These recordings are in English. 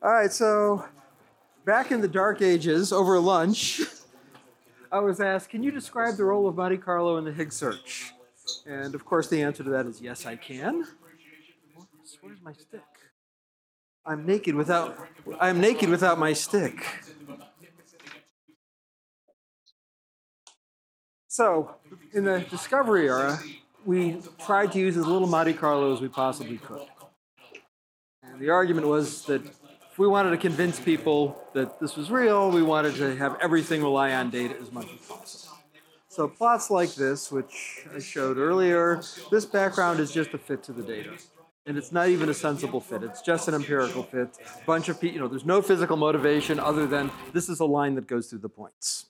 All right, so back in the dark ages, over lunch, I was asked, can you describe the role of Monte Carlo in the Higgs search? And of course, the answer to that is yes, I can. Where's my stick? I'm naked without my stick. So, in the discovery era, we tried to use as little Monte Carlo as we possibly could. And the argument was that if we wanted to convince people that this was real, we wanted to have everything rely on data as much as possible. So plots like this, which I showed earlier, this background is just a fit to the data. And it's not even a sensible fit. It's just an empirical fit. Bunch of people, there's no physical motivation other than this is a line that goes through the points.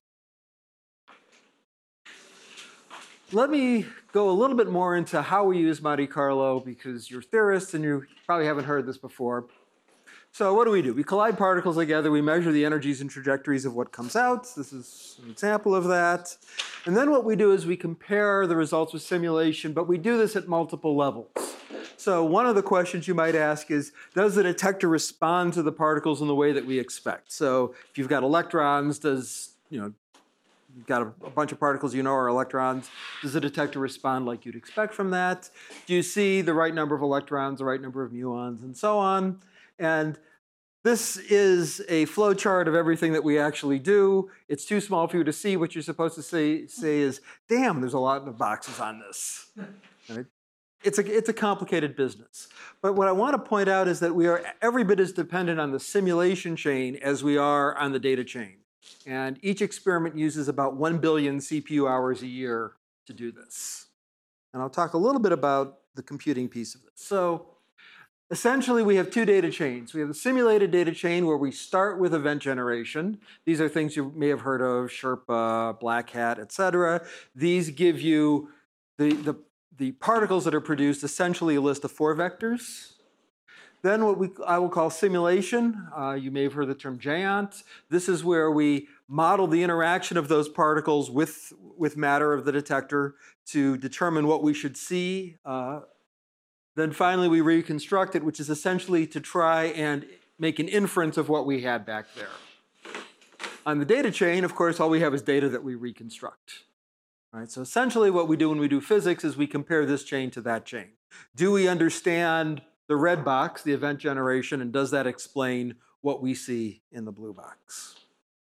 Let me go a little bit more into how we use Monte Carlo because you're theorists and you probably haven't heard this before. So what do? We collide particles together, we measure the energies and trajectories of what comes out. This is an example of that. And then what we do is we compare the results with simulation, but we do this at multiple levels. So one of the questions you might ask is, does the detector respond to the particles in the way that we expect? So if you've got electrons, you've got a bunch of particles are electrons, does the detector respond like you'd expect from that? Do you see the right number of electrons, the right number of muons, and so on? And this is a flow chart of everything that we actually do. It's too small for you to see. What you're supposed to say is, damn, there's a lot of boxes on this. Right? It's a complicated business. But what I want to point out is that we are every bit as dependent on the simulation chain as we are on the data chain. And each experiment uses about 1 billion CPU hours a year to do this. And I'll talk a little bit about the computing piece of this. So essentially, we have two data chains. We have the simulated data chain where we start with event generation. These are things you may have heard of, Sherpa, Black Hat, et cetera. These give you the particles that are produced, essentially a list of 4 vectors. Then I will call simulation. You may have heard the term GEONT. This is where we model the interaction of those particles with matter of the detector to determine what we should see. Then finally, we reconstruct it, which is essentially to try and make an inference of what we had back there. On the data chain, of course, all we have is data that we reconstruct. Right? So essentially what we do when we do physics is we compare this chain to that chain. Do we understand the red box, the event generation, and does that explain what we see in the blue box?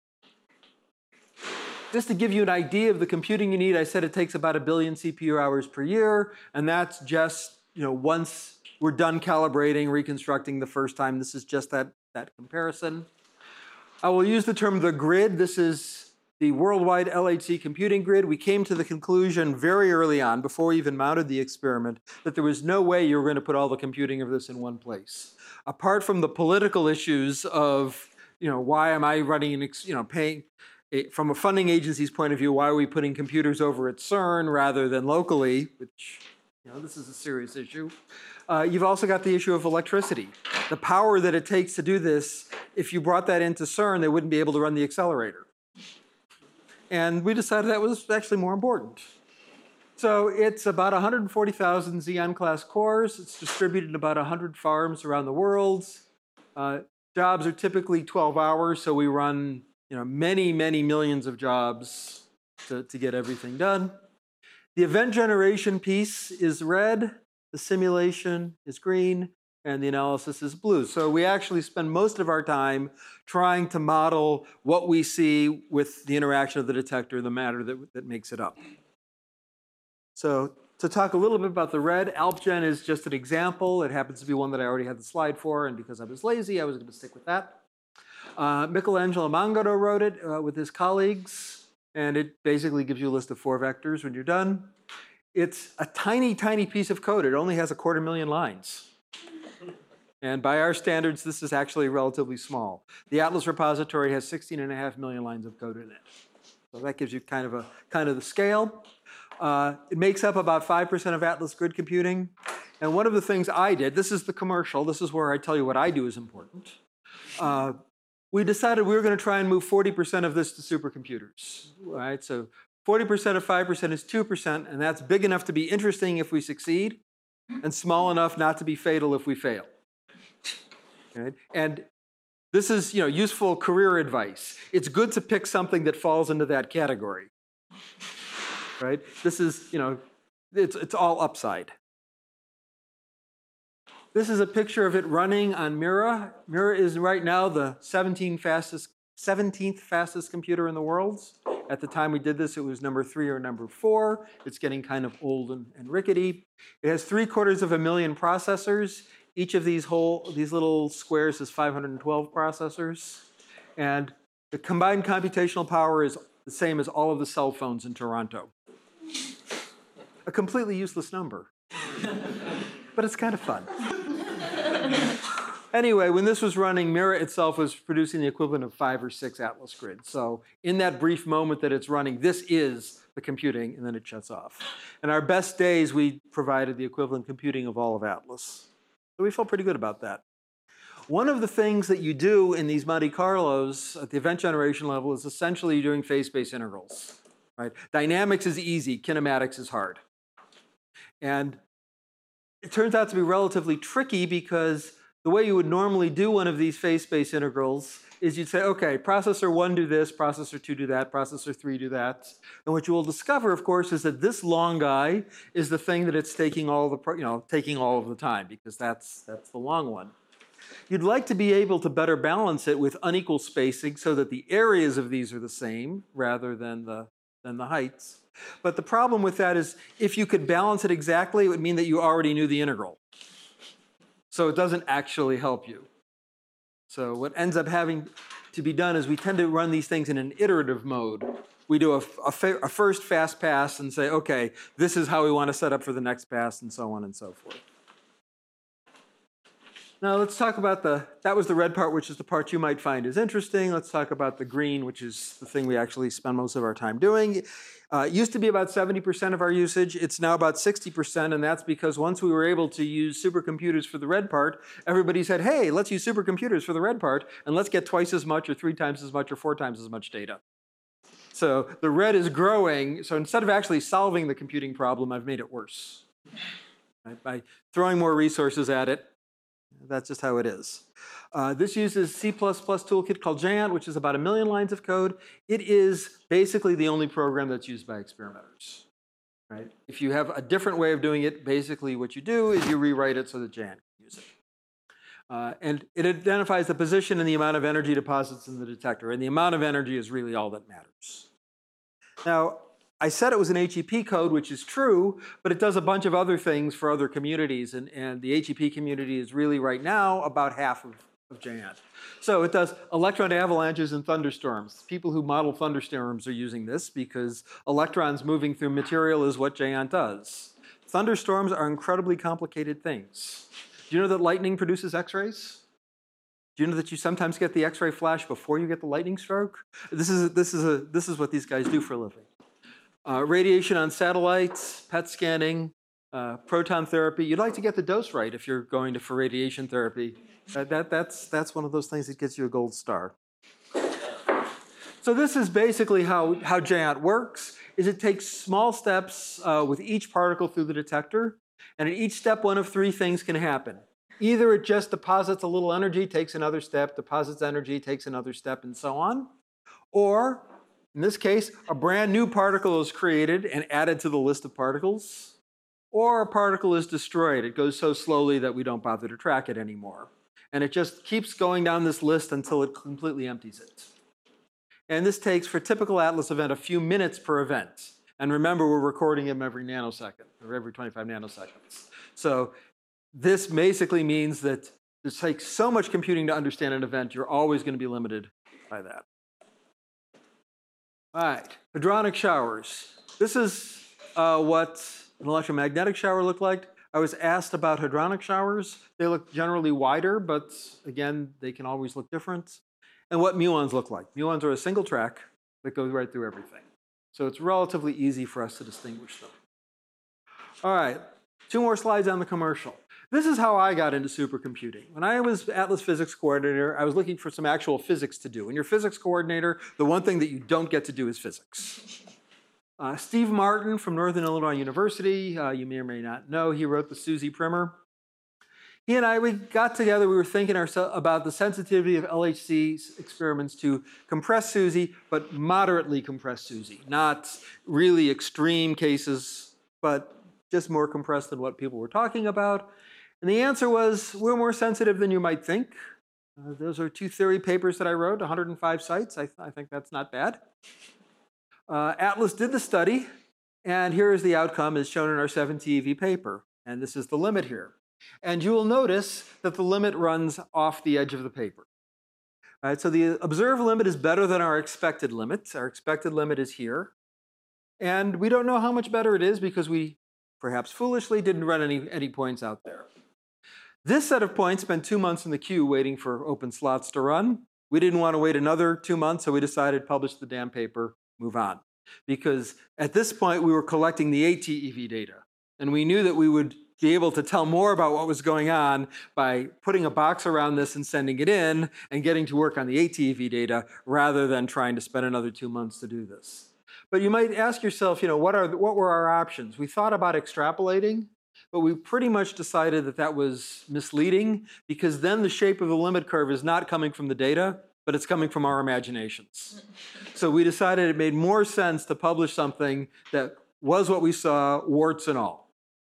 Just to give you an idea of the computing you need, I said it takes about 1 billion CPU hours per year, and that's just once we're done calibrating, reconstructing the first time. This is just that comparison. I will use the term the grid. This is the worldwide LHC computing grid. We came to the conclusion very early on, before we even mounted the experiment, that there was no way you were going to put all the computing of this in one place. Apart from the political issues of, why am I running, paying, from a funding agency's point of view, why are we putting computers over at CERN rather than locally, which, this is a serious issue. You've also got the issue of electricity. The power that it takes to do this, if you brought that into CERN, they wouldn't be able to run the accelerator. And we decided that was actually more important. So it's about 140,000 Xeon class cores. It's distributed in about 100 farms around the world. Jobs are typically 12 hours, so we run many, many millions of jobs to get everything done. The event generation piece is red, the simulation is green, and the analysis is blue. So we actually spend most of our time trying to model what we see with the interaction of the detector, the matter that makes it up. So to talk a little bit about the red, AlpGen is just an example. It happens to be one that I already had the slide for, and because I was lazy, I was going to stick with that. Michelangelo Mangaro wrote it with his colleagues, and it basically gives you a list of 4 vectors when you're done. It's a tiny, tiny piece of code. It only has 250,000 lines. And by our standards, this is actually relatively small. The Atlas repository has 16.5 million lines of code in it. So that gives you kind of the scale. It makes up about 5% of Atlas grid computing. And one of the things I did, this is the commercial, this is where I tell you what I do is important. We decided we were going to try and move 40% of this to supercomputers. Right? So 40% of 5% is 2%, and that's big enough to be interesting if we succeed, and small enough not to be fatal if we fail. Okay? And This is, useful career advice. It's good to pick something that falls into that category, right? This is, it's all upside. This is a picture of it running on Mira. Mira is right now the 17th fastest computer in the world. At the time we did this, it was number 3 or number 4. It's getting kind of old and rickety. It has 750,000 processors. Each of these little squares is 512 processors. And the combined computational power is the same as all of the cell phones in Toronto. A completely useless number. But it's kind of fun. Anyway, when this was running, Mira itself was producing the equivalent of 5 or 6 Atlas grids. So in that brief moment that it's running, this is the computing, and then it shuts off. In our best days, we provided the equivalent computing of all of Atlas. So we felt pretty good about that. One of the things that you do in these Monte Carlos at the event generation level is essentially you're doing phase space integrals. Right? Dynamics is easy, kinematics is hard. And it turns out to be relatively tricky because the way you would normally do one of these phase space integrals is you'd say, okay, processor 1 do this, processor 2 do that, processor 3 do that. And what you will discover, of course, is that this long guy is the thing that it's taking all of the time, because that's the long one. You'd like to be able to better balance it with unequal spacing so that the areas of these are the same rather than the heights. But the problem with that is if you could balance it exactly, it would mean that you already knew the integral. So it doesn't actually help you. So what ends up having to be done is we tend to run these things in an iterative mode. We do a first fast pass and say, okay, this is how we want to set up for the next pass, and so on and so forth. Now let's talk about that was the red part, which is the part you might find is interesting. Let's talk about the green, which is the thing we actually spend most of our time doing. It used to be about 70% of our usage. It's now about 60%, and that's because once we were able to use supercomputers for the red part, everybody said, hey, let's use supercomputers for the red part, and let's get twice as much or 3 times as much or 4 times as much data. So the red is growing. So instead of actually solving the computing problem, I've made it worse. Right? By throwing more resources at it. That's just how it is. This uses C++ toolkit called Giant, which is about 1 million lines of code. It is basically the only program that's used by experimenters. Right? If you have a different way of doing it, basically what you do is you rewrite it so that Giant can use it. And it identifies the position and the amount of energy deposits in the detector. And the amount of energy is really all that matters. Now, I said it was an HEP code, which is true, but it does a bunch of other things for other communities. And the HEP community is really right now about half of Giant. So it does electron avalanches and thunderstorms. People who model thunderstorms are using this because electrons moving through material is what Giant does. Thunderstorms are incredibly complicated things. Do you know that lightning produces X-rays? Do you know that you sometimes get the X-ray flash before you get the lightning stroke? This is what these guys do for a living. Radiation on satellites, PET scanning, proton therapy. You'd like to get the dose right if you're going for radiation therapy. That's one of those things that gets you a gold star. So this is basically how Giant works. Is it takes small steps with each particle through the detector. And at each step, one of 3 things can happen. Either it just deposits a little energy, takes another step, deposits energy, takes another step, and so on. Or in this case, a brand new particle is created and added to the list of particles, or a particle is destroyed. It goes so slowly that we don't bother to track it anymore. And it just keeps going down this list until it completely empties it. And this takes, for a typical Atlas event, a few minutes per event. And remember, we're recording them every nanosecond, or every 25 nanoseconds. So this basically means that it takes so much computing to understand an event, you're always going to be limited by that. All right, hadronic showers. This is what an electromagnetic shower looked like. I was asked about hadronic showers. They look generally wider, but again, they can always look different. And what muons look like. Muons are a single track that goes right through everything. So it's relatively easy for us to distinguish them. All right, 2 more slides on the commercial. This is how I got into supercomputing. When I was Atlas Physics Coordinator, I was looking for some actual physics to do. When you're Physics Coordinator, the one thing that you don't get to do is physics. Steve Martin from Northern Illinois University, you may or may not know, he wrote the SUSY primer. he and I, we got together, we were thinking about the sensitivity of LHC experiments to compressed SUSY, but moderately compressed SUSY. Not really extreme cases, but just more compressed than what people were talking about. And the answer was, we're more sensitive than you might think. Those are 2 theory papers that I wrote, 105 sites. I think that's not bad. Atlas did the study, and here is the outcome as shown in our 7 TeV paper. And this is the limit here. And you will notice that the limit runs off the edge of the paper. All right, so the observed limit is better than our expected limit. Our expected limit is here. And we don't know how much better it is because we, perhaps foolishly, didn't run any points out there. This set of points spent 2 months in the queue waiting for open slots to run. We didn't want to wait another 2 months, so we decided publish the damn paper, move on. Because at this point, we were collecting the ATeV data. And we knew that we would be able to tell more about what was going on by putting a box around this and sending it in and getting to work on the ATeV data rather than trying to spend another 2 months to do this. But you might ask yourself, what were our options? We thought about extrapolating, but we pretty much decided that that was misleading because then the shape of the limit curve is not coming from the data, but it's coming from our imaginations. So we decided it made more sense to publish something that was what we saw, warts and all.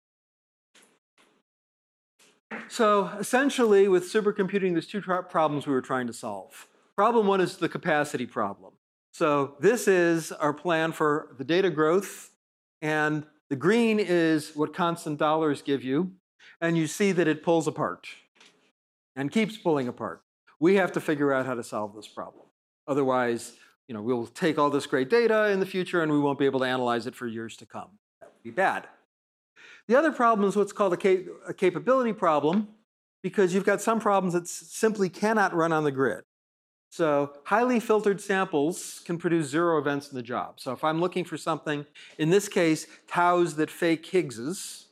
So essentially, with supercomputing, there's 2 problems we were trying to solve. Problem 1 is the capacity problem. So this is our plan for the data growth, and the green is what constant dollars give you, and you see that it pulls apart and keeps pulling apart. We have to figure out how to solve this problem. Otherwise, we'll take all this great data in the future and we won't be able to analyze it for years to come. That would be bad. The other problem is what's called a capability problem, because you've got some problems that simply cannot run on the grid. So highly filtered samples can produce 0 events in the job. So if I'm looking for something, in this case, taus that fake Higgses,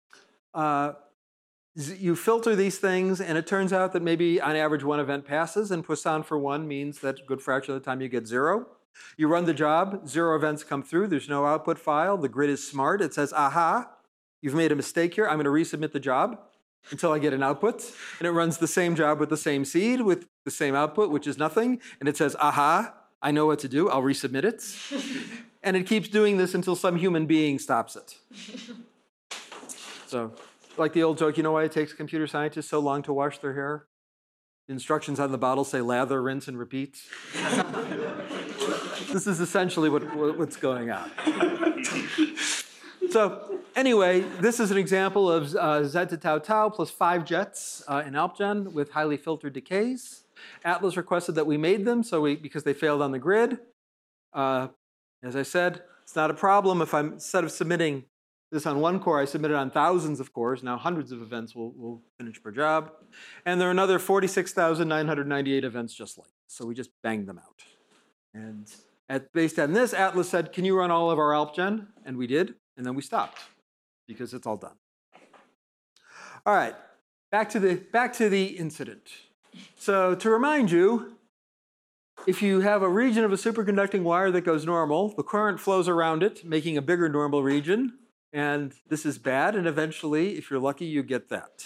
you filter these things, and it turns out that maybe on average 1 event passes, and Poisson for 1 means that a good fraction of the time you get 0. You run the job, 0 events come through, there's no output file, the grid is smart, it says, aha, you've made a mistake here, I'm going to resubmit the job until I get an output. And it runs the same job with the same seed, with the same output, which is nothing. And it says, aha, I know what to do, I'll resubmit it. And it keeps doing this until some human being stops it. So, like the old joke, you know why it takes computer scientists so long to wash their hair? The instructions on the bottle say lather, rinse, and repeat. This is essentially what's going on. So anyway, this is an example of Z to tau tau plus 5 jets in AlpGen with highly filtered decays. Atlas requested that we made them because they failed on the grid. As I said, it's not a problem if instead of submitting this on 1 core, I submit it on thousands of cores. Now hundreds of events will finish per job. And there are another 46,998 events just like this. So we just banged them out. And based on this, Atlas said, can you run all of our AlpGen? And we did. And then we stopped because it's all done. All right, back to the incident. So to remind you, if you have a region of a superconducting wire that goes normal, the current flows around it, making a bigger normal region. And this is bad, and eventually, if you're lucky, you get that.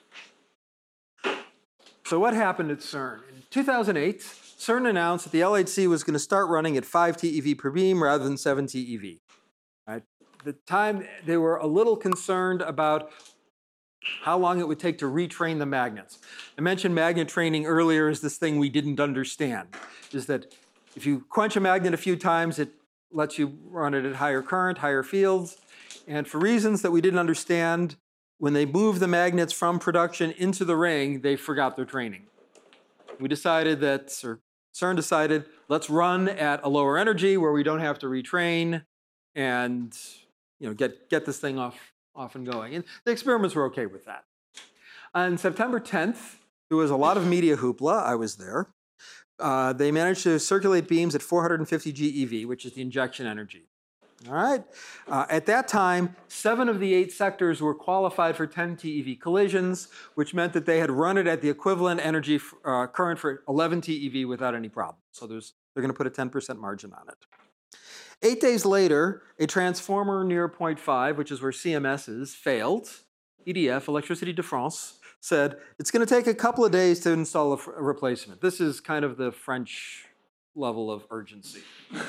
So what happened at CERN? In 2008, CERN announced that the LHC was going to start running at 5 TeV per beam rather than 7 TeV. At the time, they were a little concerned about how long it would take to retrain the magnets. I mentioned magnet training earlier as this thing we didn't understand, is that if you quench a magnet a few times, it lets you run it at higher current, higher fields. And for reasons that we didn't understand, when they moved the magnets from production into the ring, they forgot their training. We decided that, or CERN decided, let's run at a lower energy where we don't have to retrain and get this thing off and going. And the experiments were okay with that. On September 10th, there was a lot of media hoopla. I was there. They managed to circulate beams at 450 GeV, which is the injection energy. All right. At that time, 7 of the 8 sectors were qualified for 10 TeV collisions, which meant that they had run it at the equivalent energy current for 11 TeV without any problem. So they're going to put a 10% margin on it. 8 days later, a transformer near point 5, which is where CMS is, failed. EDF, Electricité de France, said, it's going to take a couple of days to install a replacement. This is kind of the French level of urgency.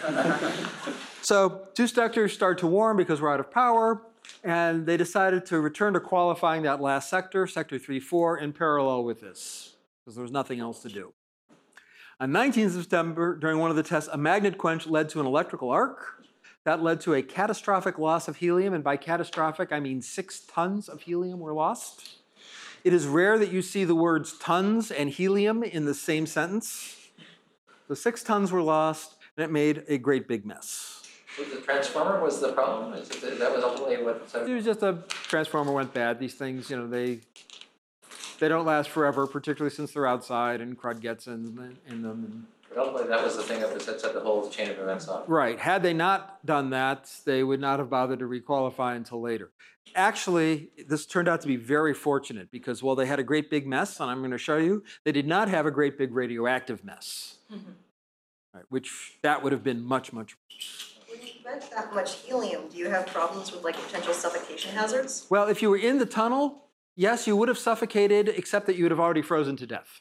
So two sectors start to warm because we're out of power, and they decided to return to qualifying that last sector, sector 3-4, in parallel with this, because there was nothing else to do. On 19th September, during one of the tests, a magnet quench led to an electrical arc. That led to a catastrophic loss of helium, and by catastrophic, I mean 6 tons of helium were lost. It is rare that you see the words tons and helium in the same sentence. The 6 tons were lost, and it made a great big mess. Was the transformer was the problem? That was ultimately what... It was just a transformer went bad. These things, they don't last forever, particularly since they're outside and crud gets in them. But ultimately, that was the thing that set the whole chain of events off. Right. Had they not done that, they would not have bothered to requalify until later. Actually, this turned out to be very fortunate because while they had a great big mess, and I'm going to show you, they did not have a great big radioactive mess, right, which that would have been much, much worse. When you vent that much helium, do you have problems with potential suffocation hazards? Well, if you were in the tunnel, yes, you would have suffocated, except that you would have already frozen to death.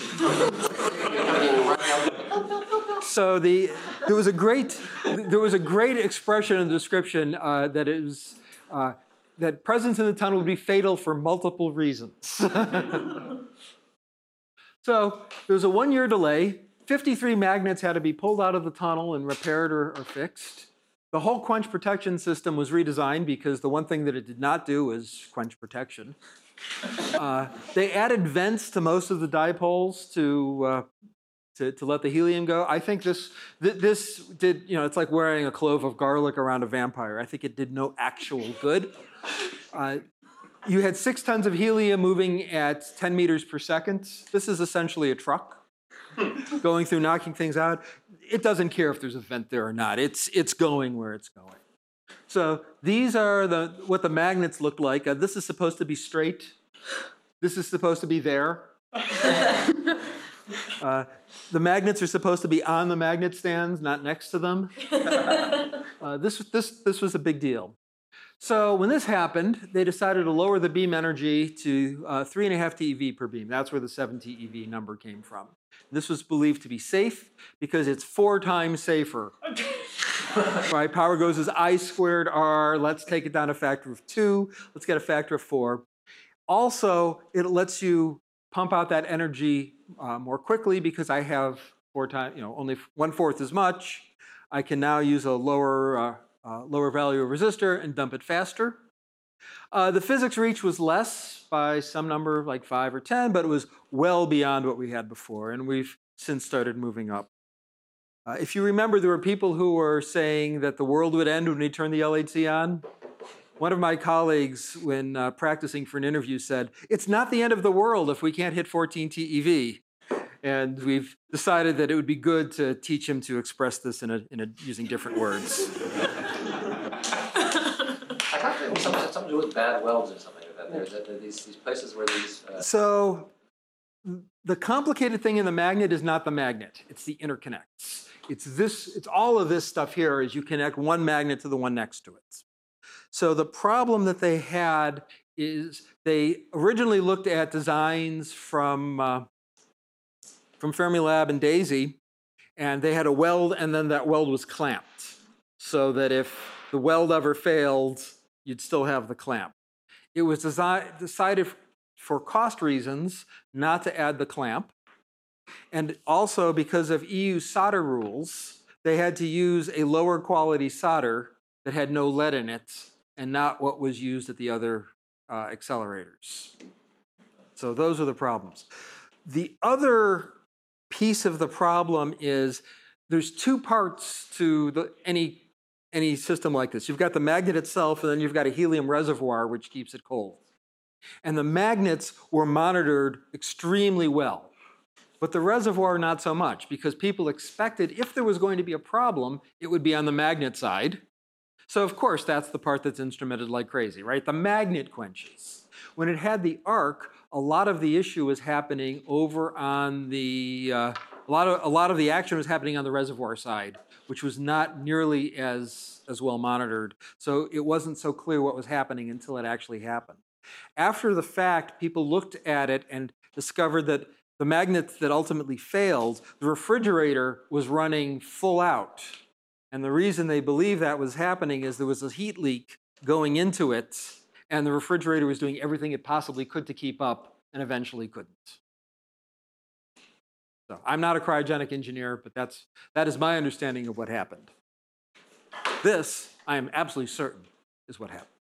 So there was a great expression in the description that presence in the tunnel would be fatal for multiple reasons. So there was a 1-year delay. 53 magnets had to be pulled out of the tunnel and repaired or fixed. The whole quench protection system was redesigned because the one thing that it did not do was quench protection. They added vents to most of the dipoles to let the helium go. I think this did, it's like wearing a clove of garlic around a vampire. I think it did no actual good. You had 6 tons of helium moving at 10 meters per second. This is essentially a truck going through, knocking things out. It doesn't care if there's a vent there or not. It's going where it's going. So these are what the magnets look like. This is supposed to be straight. This is supposed to be there. The magnets are supposed to be on the magnet stands, not next to them. This was a big deal. So when this happened, they decided to lower the beam energy to 3.5 TeV per beam. That's where the 7 TeV number came from. This was believed to be safe because it's 4 times safer. Right? Power goes as I squared R. Let's take it down a factor of 2. Let's get a factor of 4. Also, it lets you pump out that energy more quickly because I have 4 times, only 1/4 as much. I can now use a lower value of resistor and dump it faster. The physics reach was less by some number, like 5 or 10, but it was well beyond what we had before, and we've since started moving up. If you remember, there were people who were saying that the world would end when we turned the LHC on. One of my colleagues, when practicing for an interview, said, "It's not the end of the world if we can't hit 14 TeV." And we've decided that it would be good to teach him to express this using different words. I thought there was something to do with bad welds or something like that. There's these places where these... So the complicated thing in the magnet is not the magnet. It's the interconnects. It's all of this stuff here as you connect one magnet to the one next to it. So the problem that they had is they originally looked at designs from Fermilab and DAISY, and they had a weld, and then that weld was clamped, so that if the weld ever failed, you'd still have the clamp. It was decided for cost reasons not to add the clamp, and also because of EU solder rules, they had to use a lower quality solder that had no lead in it, and not what was used at the other accelerators. So those are the problems. The other piece of the problem is there's 2 parts to any system like this. You've got the magnet itself, and then you've got a helium reservoir, which keeps it cold. And the magnets were monitored extremely well, but the reservoir not so much, because people expected if there was going to be a problem, it would be on the magnet side. So of course, that's the part that's instrumented like crazy, right? The magnet quenches. When it had the arc, a lot of the issue was happening over on the, a lot of the action was happening on the reservoir side, which was not nearly as well monitored. So it wasn't so clear what was happening until it actually happened. After the fact, people looked at it and discovered that the magnet that ultimately failed, the refrigerator was running full out. And the reason they believe that was happening is there was a heat leak going into it, and the refrigerator was doing everything it possibly could to keep up, and eventually couldn't. So I'm not a cryogenic engineer, but that is my understanding of what happened. This, I am absolutely certain, is what happened.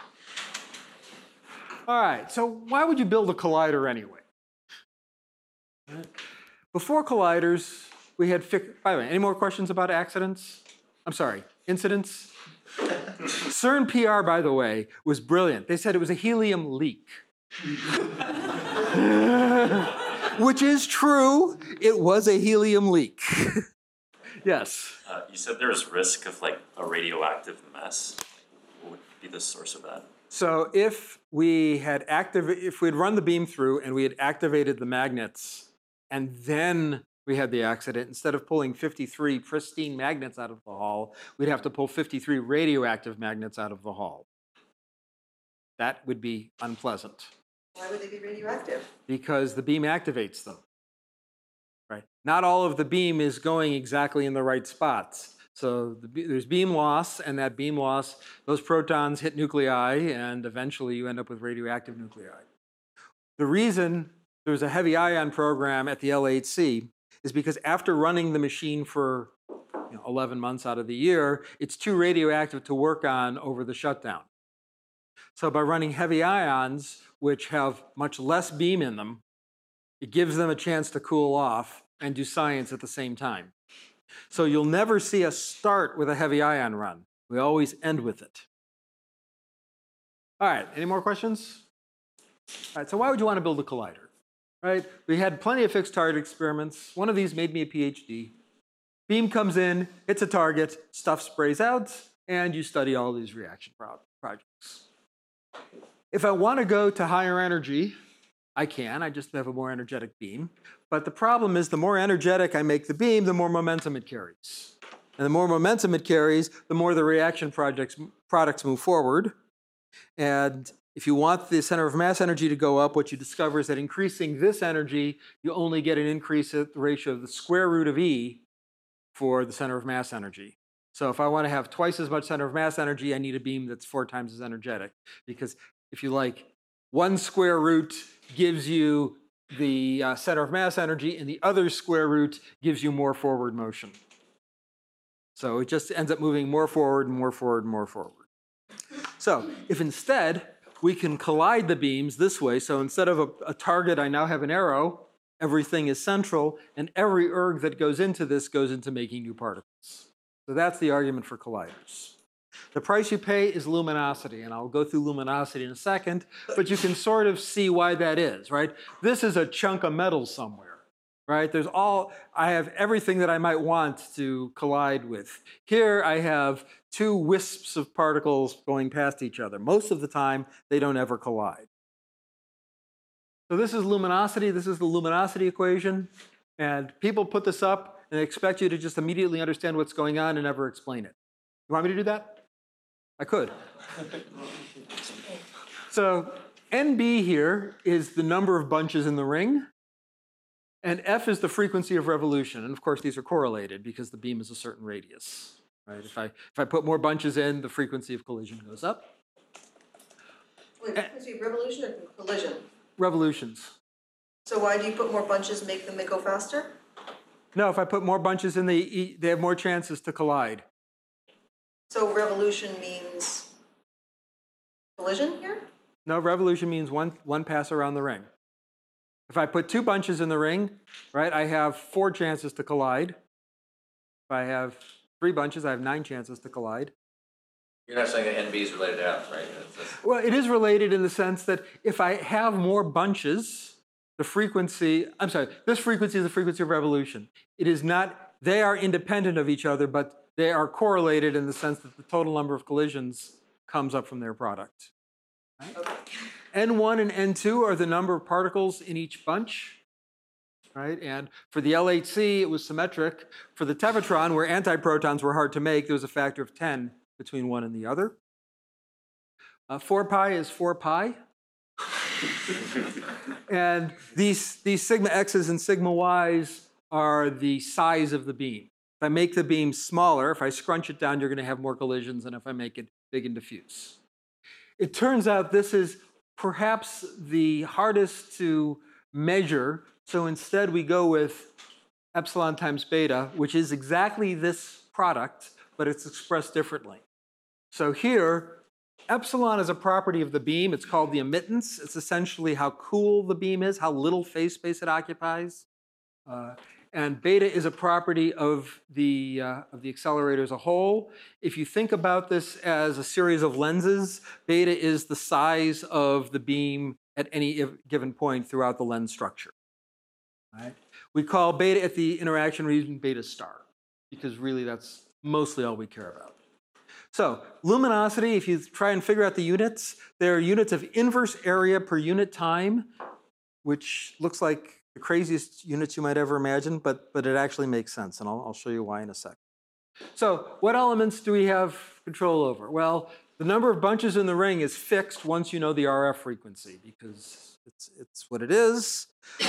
All right, so why would you build a collider anyway? Before colliders, we had, by the way, any more questions about accidents? I'm sorry, incidents? CERN PR, by the way, was brilliant. They said it was a helium leak. Which is true, it was a helium leak. Yes? You said there was risk of like a radioactive mess. What would be the source of that? So if we'd run the beam through and we had activated the magnets, and then we had the accident, instead of pulling 53 pristine magnets out of the hull, we'd have to pull 53 radioactive magnets out of the hull. That would be unpleasant. Why would they be radioactive? Because the beam activates them. Right? Not all of the beam is going exactly in the right spots. So there's beam loss, and that beam loss, those protons hit nuclei, and eventually you end up with radioactive nuclei. The reason there's a heavy ion program at the LHC is because after running the machine for 11 months out of the year, it's too radioactive to work on over the shutdown. So by running heavy ions, which have much less beam in them, it gives them a chance to cool off and do science at the same time. So you'll never see us start with a heavy ion run. We always end with it. All right, any more questions? All right, so why would you want to build a collider? Right? We had plenty of fixed target experiments. One of these made me a PhD. Beam comes in, hits a target, stuff sprays out, and you study all these reaction projects. If I want to go to higher energy, I can. I just have a more energetic beam. But the problem is the more energetic I make the beam, the more momentum it carries. And the more momentum it carries, the more the reaction products move forward. And if you want the center of mass energy to go up, what you discover is that increasing this energy, you only get an increase at the ratio of the square root of E for the center of mass energy. So if I want to have twice as much center of mass energy, I need a beam that's 4 times as energetic. Because if you like, 1 square root gives you the center of mass energy, and the other square root gives you more forward motion. So it just ends up moving more forward and more forward and more forward. So if instead we can collide the beams this way, so instead of a target, I now have an arrow, everything is central, and every erg that goes into this goes into making new particles. So that's the argument for colliders. The price you pay is luminosity, and I'll go through luminosity in a second, but you can sort of see why that is, right? This is a chunk of metal somewhere, right? I have everything that I might want to collide with. Here I have 2 wisps of particles going past each other. Most of the time, they don't ever collide. So this is luminosity. This is the luminosity equation, and people put this up and they expect you to just immediately understand what's going on and never explain it. You want me to do that? I could. So NB here is the number of bunches in the ring, and F is the frequency of revolution. And of course, these are correlated because the beam is a certain radius. Right? If I put more bunches in, the frequency of collision goes up. Wait, frequency of revolution or collision? Revolutions. So why do you put more bunches, make them go faster? No, if I put more bunches in, they have more chances to collide. So revolution means collision here? No, revolution means one pass around the ring. If I put 2 bunches in the ring, right, I have 4 chances to collide. If I have 3 bunches, I have 9 chances to collide. You're not saying that NB is related to F, right? Well, it is related in the sense that if I have more bunches, this frequency is the frequency of revolution. It is not, they are independent of each other, but they are correlated in the sense that the total number of collisions comes up from their product. Right? Okay. N1 and N2 are the number of particles in each bunch. Right? And for the LHC, it was symmetric. For the Tevatron, where antiprotons were hard to make, there was a factor of 10 between one and the other. 4 pi is 4 pi. And these sigma x's and sigma y's are the size of the beam. If I make the beam smaller, if I scrunch it down, you're going to have more collisions than if I make it big and diffuse. It turns out this is perhaps the hardest to measure, so instead we go with epsilon times beta, which is exactly this product, but it's expressed differently. So here, epsilon is a property of the beam. It's called the emittance. It's essentially how cool the beam is, how little phase space it occupies. And beta is a property of the accelerator as a whole. If you think about this as a series of lenses, beta is the size of the beam at any given point throughout the lens structure. Right? We call beta at the interaction region beta star, because really that's mostly all we care about. So luminosity, if you try and figure out the units, there are units of inverse area per unit time, which looks like the craziest units you might ever imagine, but it actually makes sense, and I'll show you why in a sec. So what elements do we have control over? Well, the number of bunches in the ring is fixed once you know the RF frequency, because it's what it is.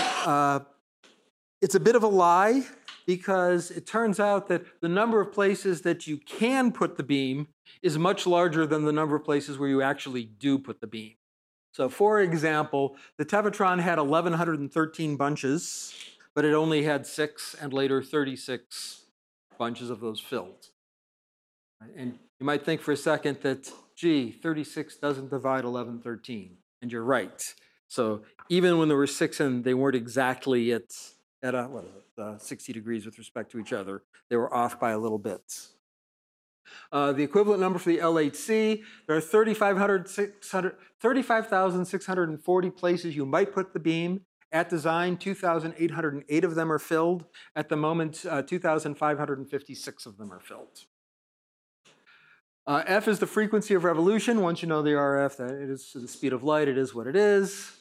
It's a bit of a lie, because it turns out that the number of places that you can put the beam is much larger than the number of places where you actually do put the beam. So for example, the Tevatron had 1,113 bunches, but it only had 6 and later 36 bunches of those filled. And you might think for a second that, gee, 36 doesn't divide 1113, and you're right. So even when there were 6 and they weren't exactly at 60 degrees with respect to each other, they were off by a little bit. The equivalent number for the LHC, there are 35,640 places you might put the beam. At design, 2,808 of them are filled. At the moment, 2,556 of them are filled. F is the frequency of revolution. Once you know the RF, that it is the speed of light, it is what it is.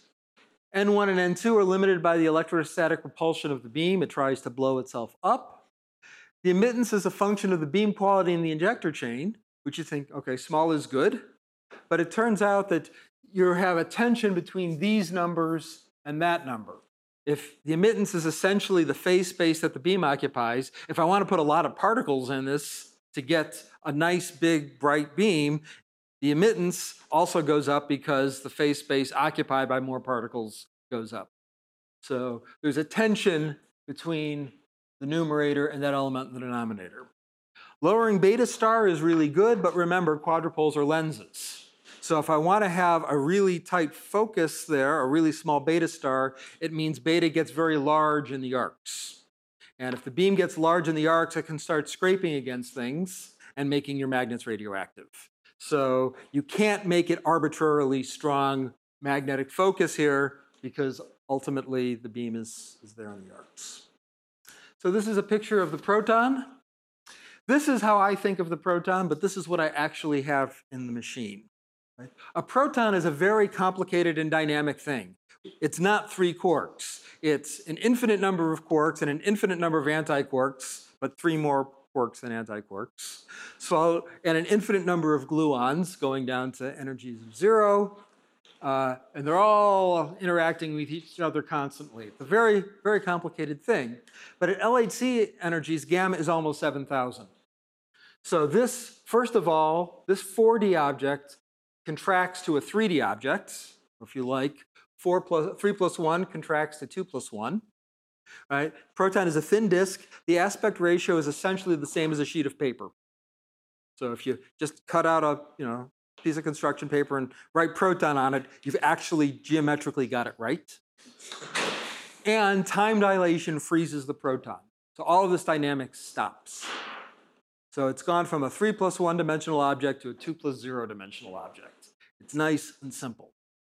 N1 and N2 are limited by the electrostatic repulsion of the beam. It tries to blow itself up. The emittance is a function of the beam quality in the injector chain, which you think, okay, small is good. But it turns out that you have a tension between these numbers and that number. If the emittance is essentially the phase space that the beam occupies, if I want to put a lot of particles in this to get a nice, big, bright beam, the emittance also goes up because the phase space occupied by more particles goes up. So there's a tension between the numerator and that element in the denominator. Lowering beta star is really good, but remember, quadrupoles are lenses. So if I want to have a really tight focus there, a really small beta star, it means beta gets very large in the arcs. And if the beam gets large in the arcs, it can start scraping against things and making your magnets radioactive. So you can't make it arbitrarily strong magnetic focus here, because ultimately the beam is there in the arcs. So this is a picture of the proton. This is how I think of the proton, but this is what I actually have in the machine. Right? A proton is a very complicated and dynamic thing. It's not 3 quarks. It's an infinite number of quarks and an infinite number of antiquarks, but 3 more quarks than antiquarks. So, and an infinite number of gluons going down to energies of 0. And they're all interacting with each other constantly. It's a very, very complicated thing. But at LHC energies, gamma is almost 7,000. So this, first of all, this 4D object contracts to a 3D object, or if you like, 3 plus 1 contracts to 2 plus 1. Right? Proton is a thin disk. The aspect ratio is essentially the same as a sheet of paper. So if you just cut out a piece of construction paper and write proton on it, you've actually geometrically got it right. And time dilation freezes the proton. So all of this dynamics stops. So it's gone from a 3 plus 1 dimensional object to a 2 plus 0 dimensional object. It's nice and simple.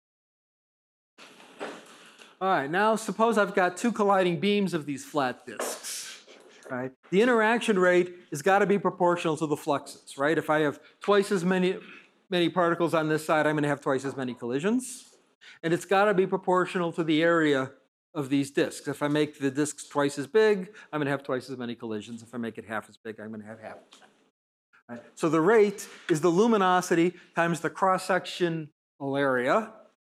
All right, now suppose I've got 2 colliding beams of these flat disks. Right? The interaction rate has got to be proportional to the fluxes, right? If I have twice as many particles on this side, I'm going to have twice as many collisions. And it's got to be proportional to the area of these disks. If I make the disks twice as big, I'm going to have twice as many collisions. If I make it half as big, I'm going to have half as many. Right? So the rate is the luminosity times the cross-sectional area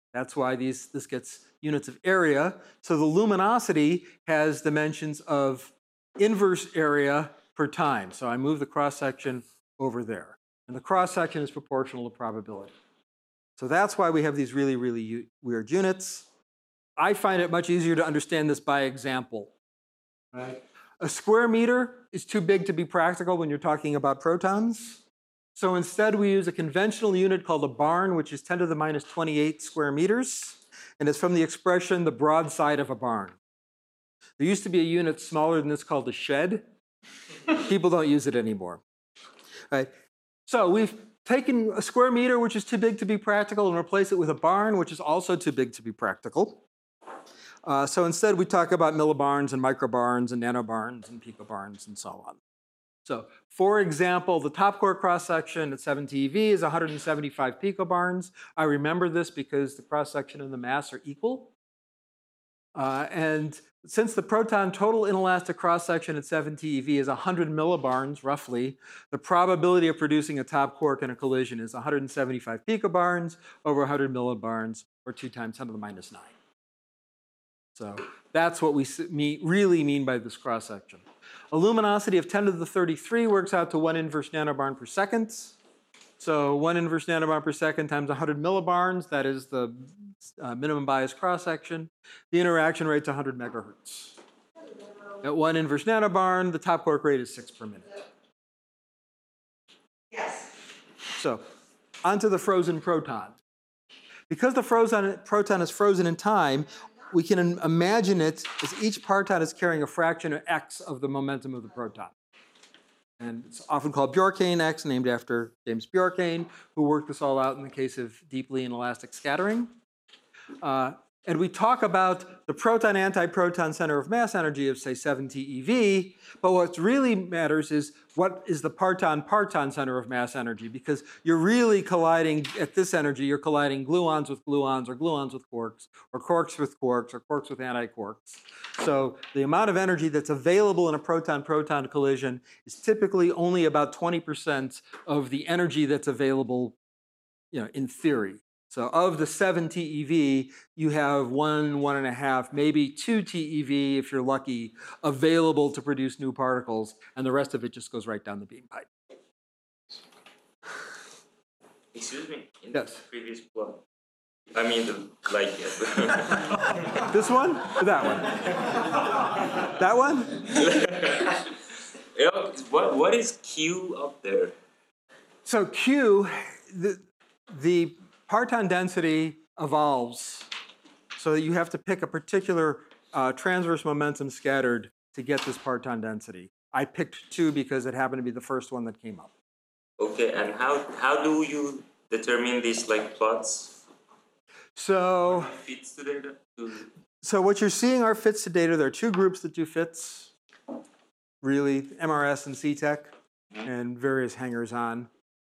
That's why this gets units of area. So the luminosity has dimensions of inverse area per time. So I move the cross-section over there. And the cross-section is proportional to probability. So that's why we have these really, really weird units. I find it much easier to understand this by example. Right? A square meter is too big to be practical when you're talking about protons. So instead, we use a conventional unit called a barn, which is 10 to the minus 28 square meters. And it's from the expression, the broadside of a barn. There used to be a unit smaller than this called a shed. People don't use it anymore. Right? So we've taken a square meter, which is too big to be practical, and replace it with a barn, which is also too big to be practical. So instead, we talk about millibarns and microbarns and nanobarns and picobarns and so on. So for example, the top core cross-section at 7 TeV is 175 picobarns. I remember this because the cross-section and the mass are equal. And since the proton total inelastic cross-section at 7 TeV is 100 millibarns, roughly, the probability of producing a top quark in a collision is 175 picobarns over 100 millibarns, or 2 times 10 to the minus 9. So that's what we really mean by this cross-section. A luminosity of 10 to the 33 works out to 1 inverse nanobarn per second. So 1 inverse nanobarn per second times 100 millibarns, that is the minimum bias cross-section. The interaction rate's 100 megahertz. At 1 inverse nanobarn, the top quark rate is 6 per minute. Yes. So onto the frozen proton. Because the proton is frozen in time, we can imagine it as each parton is carrying a fraction of x of the momentum of the proton. And it's often called Bjorkane X, named after James Bjorkane, who worked this all out in the case of deeply inelastic scattering. And we talk about the proton-antiproton center of mass energy of, say, 7 TeV, but what really matters is what is the parton-parton center of mass energy, because you're really colliding, at this energy, you're colliding gluons with gluons, or gluons with quarks, or quarks with quarks, or quarks with antiquarks. So the amount of energy that's available in a proton-proton collision is typically only about 20% of the energy that's available, in theory. So of the 7 TeV, you have 1, 1.5, maybe 2 TeV, if you're lucky, available to produce new particles, and the rest of it just goes right down the beam pipe. Excuse me, in Yes. the previous plot. I mean, This one or that one? That one? What is Q up there? So Q, the parton density evolves so that you have to pick a particular transverse momentum scattered to get this parton density. I picked 2 because it happened to be the first one that came up. Okay, and how do you determine these plots? So, Fits to data? so what you're seeing are fits to data. There are 2 groups that do fits, really, MRS and CTEC, and various hangers-on.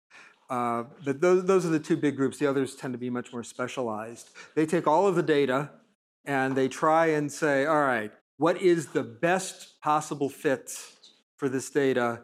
But those are the 2 big groups. The others tend to be much more specialized. They take all of the data and they try and say, all right, what is the best possible fit for this data,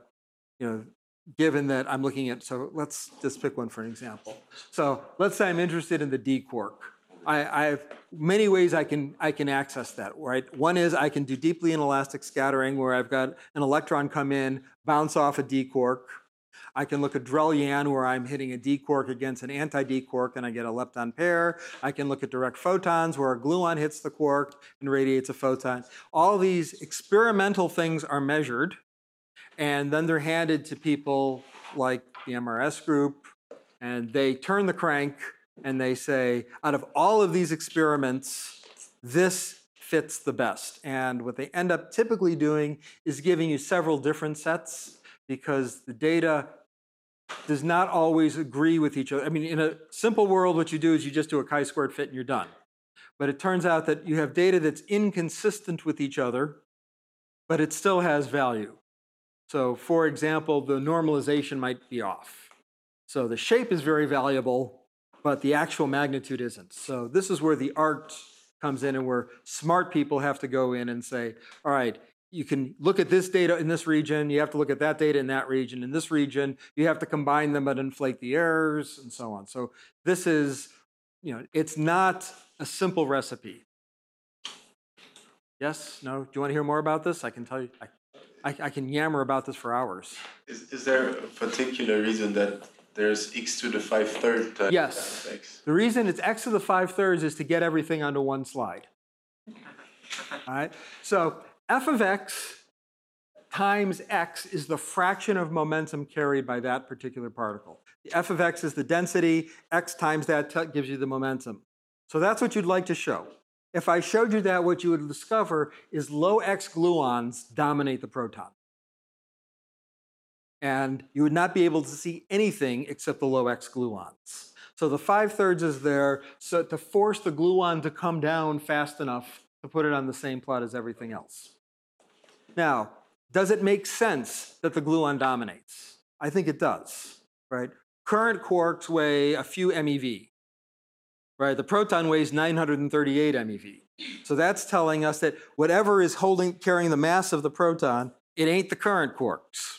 given that I'm looking at, so let's just pick one for an example. So let's say I'm interested in the D quark. I have many ways I can access that, right? One is I can do deeply inelastic scattering where I've got an electron come in, bounce off a D quark. I can look at Drell-Yan where I'm hitting a D quark against an anti-D quark and I get a lepton pair. I can look at direct photons where a gluon hits the quark and radiates a photon. All these experimental things are measured, and then they're handed to people like the MRS group, and they turn the crank and they say, out of all of these experiments, this fits the best. And what they end up typically doing is giving you several different sets, because the data does not always agree with each other. I mean, in a simple world, what you do is you just do a chi-squared fit and you're done. But it turns out that you have data that's inconsistent with each other, but it still has value. So for example, the normalization might be off. So the shape is very valuable, but the actual magnitude isn't. So this is where the art comes in and where smart people have to go in and say, all right, you can look at this data in this region, you have to look at that data in that region, in this region, you have to combine them but inflate the errors and so on. So this is it's not a simple recipe. Yes? No? Do you want to hear more about this? I can tell you. I can yammer about this for hours. Is there a particular reason that there's x to the 5/3 times Yes. f of x? The reason it's x to the 5/3 is to get everything onto one slide. All right? So f of x times x is the fraction of momentum carried by that particular particle. The f of x is the density, x times that gives you the momentum. So that's what you'd like to show. If I showed you that, what you would discover is low x gluons dominate the proton. And you would not be able to see anything except the low x gluons. So the 5/3 is there so to force the gluon to come down fast enough to put it on the same plot as everything else. Now, does it make sense that the gluon dominates? I think it does, right? Current quarks weigh a few MeV. Right, the proton weighs 938 MeV. So that's telling us that whatever is carrying the mass of the proton, it ain't the current quarks.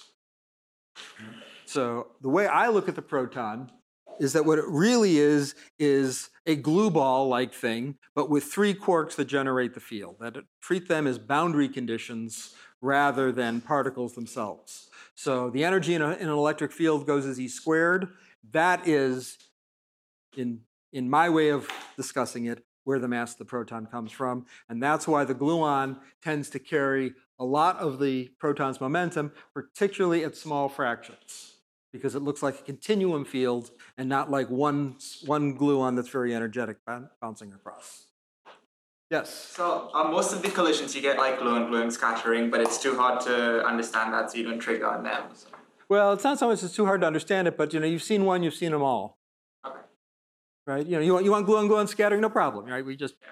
So the way I look at the proton is that what it really is a glue ball-like thing, but with 3 quarks that generate the field. That treat them as boundary conditions rather than particles themselves. So the energy in an electric field goes as E squared. That is, in my way of discussing it, where the mass of the proton comes from. And that's why the gluon tends to carry a lot of the proton's momentum, particularly at small fractions, because it looks like a continuum field and not like one gluon that's very energetic bouncing across. Yes? So most of the collisions you get like gluon scattering, but it's too hard to understand that, so you don't trigger on them. So. Well, it's not so much it's too hard to understand it, but you've seen one, you've seen them all. Okay. Right? You want gluon scattering, no problem, right? We just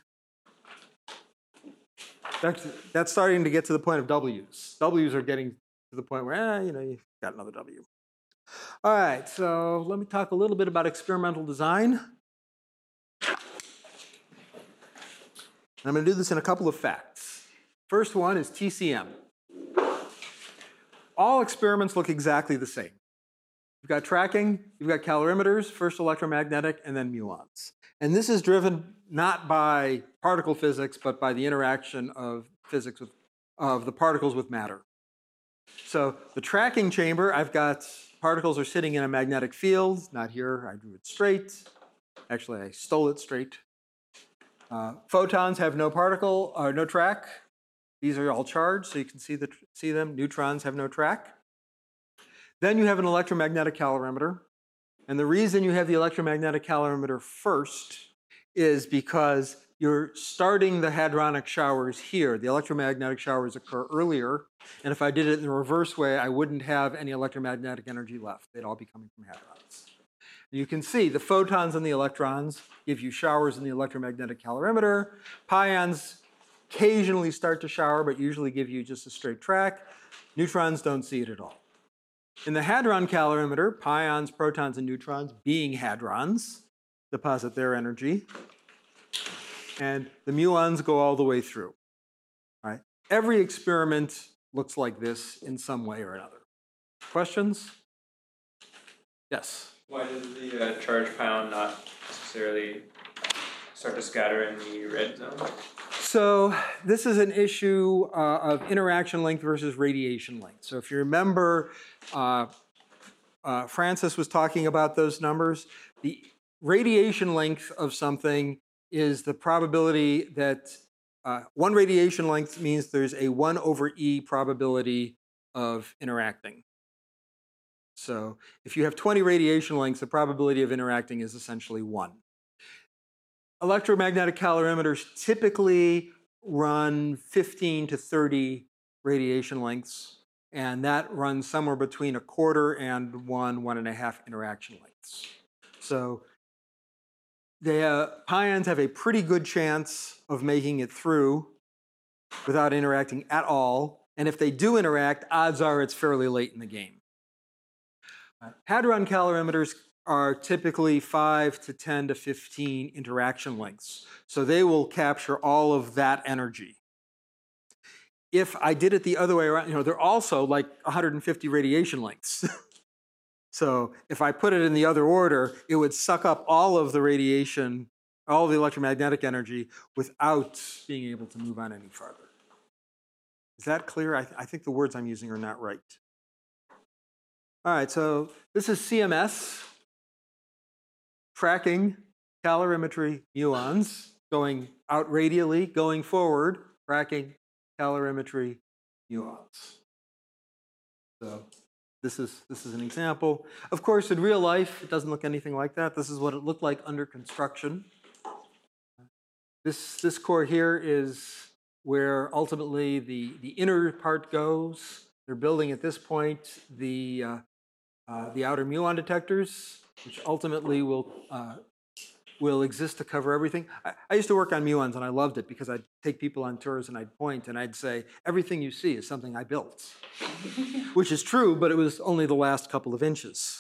that's starting to get to the point of W's. W's are getting to the point where you've got another W. All right, so let me talk a little bit about experimental design. And I'm going to do this in a couple of facts. First one is TCM. All experiments look exactly the same. You've got tracking, you've got calorimeters, first electromagnetic, and then muons. And this is driven not by particle physics, but by the interaction of physics of the particles with matter. So the tracking chamber, I've got particles are sitting in a magnetic field. Not here, I drew it straight. Actually, I stole it straight. Photons have no particle, or no track. These are all charged, so you can see them. Neutrons have no track. Then you have an electromagnetic calorimeter. And the reason you have the electromagnetic calorimeter first is because you're starting the hadronic showers here. The electromagnetic showers occur earlier. And if I did it in the reverse way, I wouldn't have any electromagnetic energy left. They'd all be coming from hadrons. You can see the photons and the electrons give you showers in the electromagnetic calorimeter. Pions occasionally start to shower, but usually give you just a straight track. Neutrons don't see it at all. In the hadron calorimeter, pions, protons, and neutrons, being hadrons, deposit their energy. And the muons go all the way through. Right? Every experiment looks like this in some way or another. Questions? Yes? Why does the charged pion not necessarily start to scatter in the red zone? So this is an issue of interaction length versus radiation length. So if you remember, Francis was talking about those numbers. The radiation length of something is the probability that one radiation length means there's a 1/E probability of interacting. So if you have 20 radiation lengths, the probability of interacting is essentially 1. Electromagnetic calorimeters typically run 15 to 30 radiation lengths, and that runs somewhere between 1/4 and 1.5 interaction lengths. So the pions have a pretty good chance of making it through without interacting at all, and if they do interact, odds are it's fairly late in the game. Hadron calorimeters are typically 5 to 10 to 15 interaction lengths. So they will capture all of that energy. If I did it the other way around, they're also like 150 radiation lengths. So if I put it in the other order, it would suck up all of the radiation, all of the electromagnetic energy without being able to move on any farther. Is that clear? I think the words I'm using are not right. All right, so this is CMS, tracking calorimetry muons, going out radially, going forward, tracking calorimetry muons. So this is an example. Of course, in real life, it doesn't look anything like that. This is what it looked like under construction. This core here is where ultimately the inner part goes. They're building at this point the outer muon detectors, which ultimately will exist to cover everything. I used to work on muons, and I loved it because I'd take people on tours and I'd point and I'd say, everything you see is something I built. Which is true, but it was only the last couple of inches.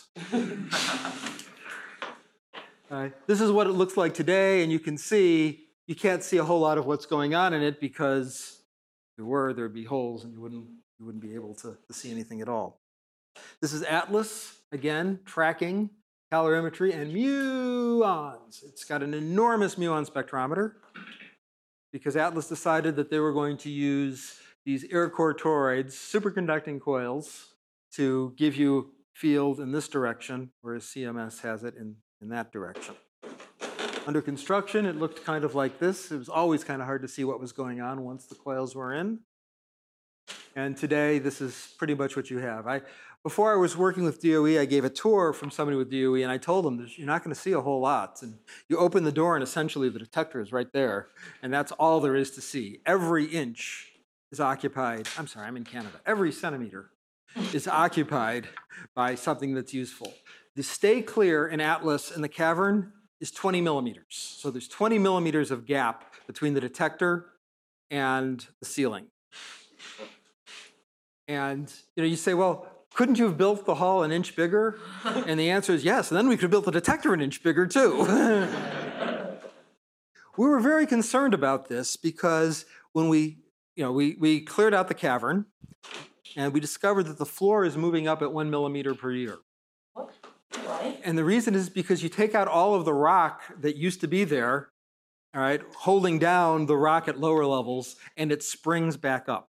This is what it looks like today, and you can see, you can't see a whole lot of what's going on in it because if there'd be holes and you wouldn't be able to see anything at all. This is Atlas, again, tracking calorimetry and muons. It's got an enormous muon spectrometer because Atlas decided that they were going to use these air core toroids, superconducting coils, to give you field in this direction, whereas CMS has it in that direction. Under construction, it looked kind of like this. It was always kind of hard to see what was going on once the coils were in. And today, this is pretty much what you have. Before I was working with DOE, I gave a tour from somebody with DOE, and I told them, you're not going to see a whole lot. And you open the door, and essentially the detector is right there, and that's all there is to see. Every inch is occupied. I'm sorry, I'm in Canada. Every centimeter is occupied by something that's useful. The stay clear in Atlas in the cavern is 20 millimeters. So there's 20 millimeters of gap between the detector and the ceiling. And you say, well, couldn't you have built the hull an inch bigger? And the answer is yes, and then we could have built the detector an inch bigger too. We were very concerned about this because when we cleared out the cavern and we discovered that the floor is moving up at 1 millimeter per year. Why? And the reason is because you take out all of the rock that used to be there, all right, holding down the rock at lower levels, and it springs back up.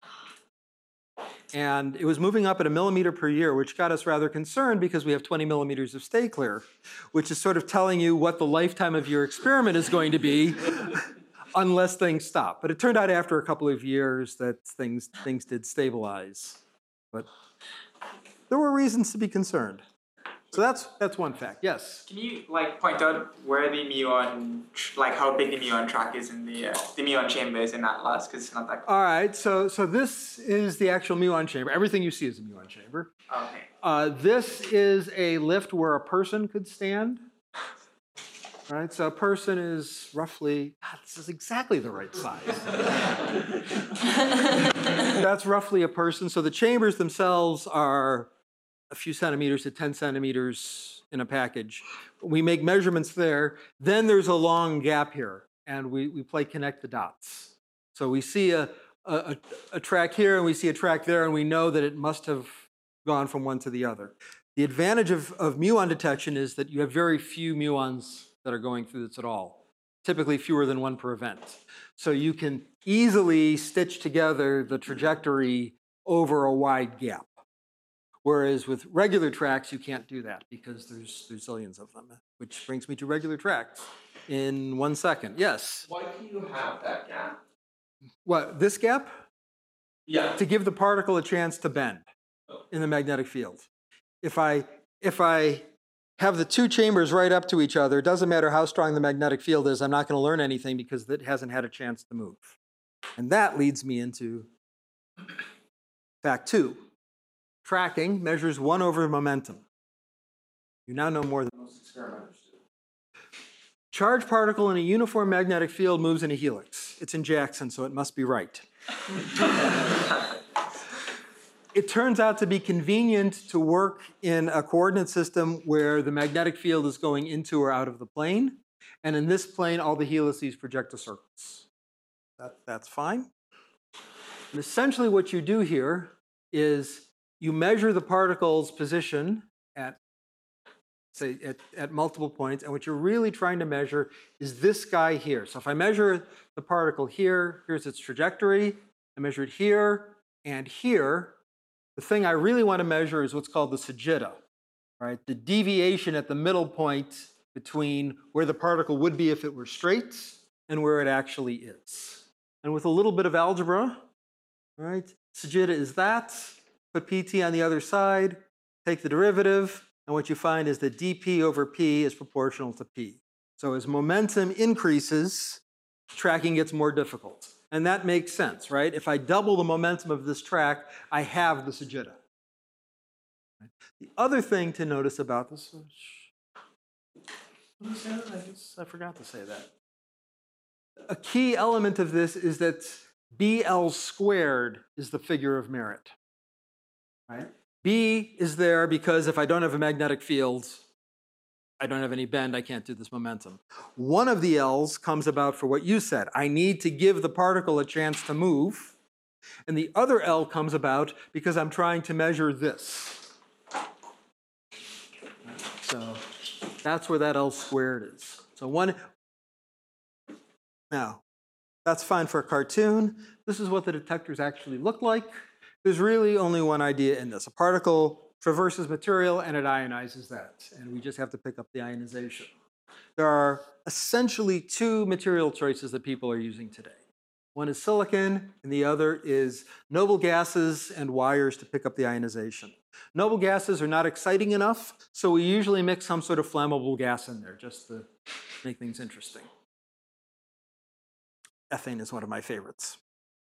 And it was moving up at 1 millimeter per year, which got us rather concerned because we have 20 millimeters of stay clear, which is sort of telling you what the lifetime of your experiment is going to be unless things stop. But it turned out after a couple of years that things did stabilize. But there were reasons to be concerned. So that's one fact. Yes? Can you point out where the muon, how big the muon track is in the muon chamber is in Atlas? Because it's not that. All right. So this is the actual muon chamber. Everything you see is a muon chamber. Okay. This is a lift where a person could stand. All right. So a person is roughly. This is exactly the right size. That's roughly a person. So the chambers themselves are a few centimeters to 10 centimeters in a package. We make measurements there. Then there's a long gap here, and we play connect the dots. So we see a track here, and we see a track there, and we know that it must have gone from one to the other. The advantage of muon detection is that you have very few muons that are going through this at all, typically fewer than one per event. So you can easily stitch together the trajectory over a wide gap. Whereas with regular tracks, you can't do that because there's zillions of them, which brings me to regular tracks in 1 second. Yes? Why do you have that gap? What, this gap? Yeah. To give the particle a chance to bend in the magnetic field. If I have the two chambers right up to each other, it doesn't matter how strong the magnetic field is, I'm not going to learn anything because it hasn't had a chance to move. And that leads me into fact 2. Tracking measures 1 over momentum. You now know more than most experimenters do. Charged particle in a uniform magnetic field moves in a helix. It's in Jackson, so it must be right. It turns out to be convenient to work in a coordinate system where the magnetic field is going into or out of the plane. And in this plane, all the helices project to circles. That's fine. And essentially what you do here is you measure the particle's position at say at multiple points, and what you're really trying to measure is this guy here. So if I measure the particle here, here's its trajectory, I measure it here and here, the thing I really want to measure is what's called the sagitta, right? The deviation at the middle point between where the particle would be if it were straight and where it actually is. And with a little bit of algebra, right, sagitta is that, put pt on the other side, take the derivative, and what you find is that dp over p is proportional to p. So as momentum increases, tracking gets more difficult. And that makes sense, right? If I double the momentum of this track, I have the sagitta. The other thing to notice about this, I forgot to say that. A key element of this is that BL squared is the figure of merit, right? B is there because if I don't have a magnetic field, I don't have any bend, I can't do this momentum. One of the L's comes about for what you said. I need to give the particle a chance to move. And the other L comes about because I'm trying to measure this. So that's where that L squared is. So now, that's fine for a cartoon. This is what the detectors actually look like. There's really only one idea in this. A particle traverses material and it ionizes that. And we just have to pick up the ionization. There are essentially two material choices that people are using today. One is silicon, and the other is noble gases and wires to pick up the ionization. Noble gases are not exciting enough, so we usually mix some sort of flammable gas in there just to make things interesting. Ethane is one of my favorites.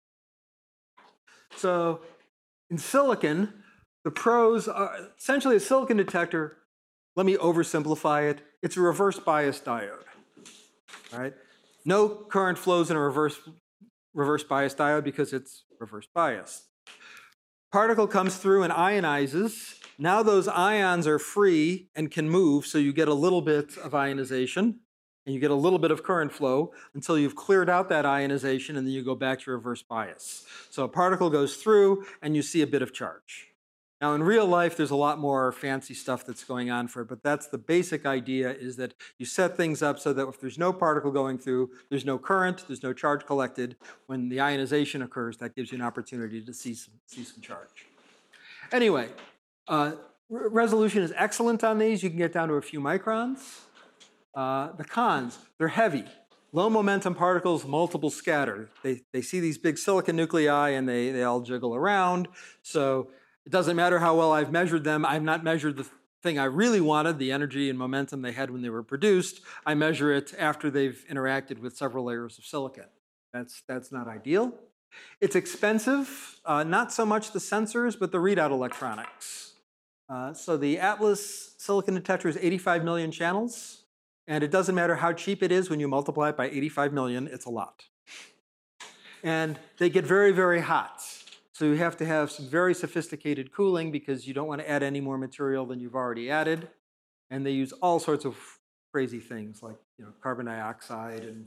So in silicon, the pros are essentially a silicon detector. Let me oversimplify it. It's a reverse bias diode, right? No current flows in a reverse bias diode because it's reverse biased. Particle comes through and ionizes. Now those ions are free and can move, so you get a little bit of ionization and you get a little bit of current flow until you've cleared out that ionization, and then you go back to reverse bias. So a particle goes through and you see a bit of charge. Now in real life, there's a lot more fancy stuff that's going on for it, but that's the basic idea, is that you set things up so that if there's no particle going through, there's no current, there's no charge collected. When the ionization occurs, that gives you an opportunity to see some charge. Anyway, resolution is excellent on these. You can get down to a few microns. The cons, they're heavy. Low momentum particles, multiple scatter. They see these big silicon nuclei and they all jiggle around. So it doesn't matter how well I've measured them. I've not measured the thing I really wanted, the energy and momentum they had when they were produced. I measure it after they've interacted with several layers of silicon. That's not ideal. It's expensive, not so much the sensors, but the readout electronics. So the Atlas silicon detector is 85 million channels. And it doesn't matter how cheap it is, when you multiply it by 85 million, it's a lot. And they get very, very hot. So you have to have some very sophisticated cooling because you don't want to add any more material than you've already added. And they use all sorts of crazy things like carbon dioxide and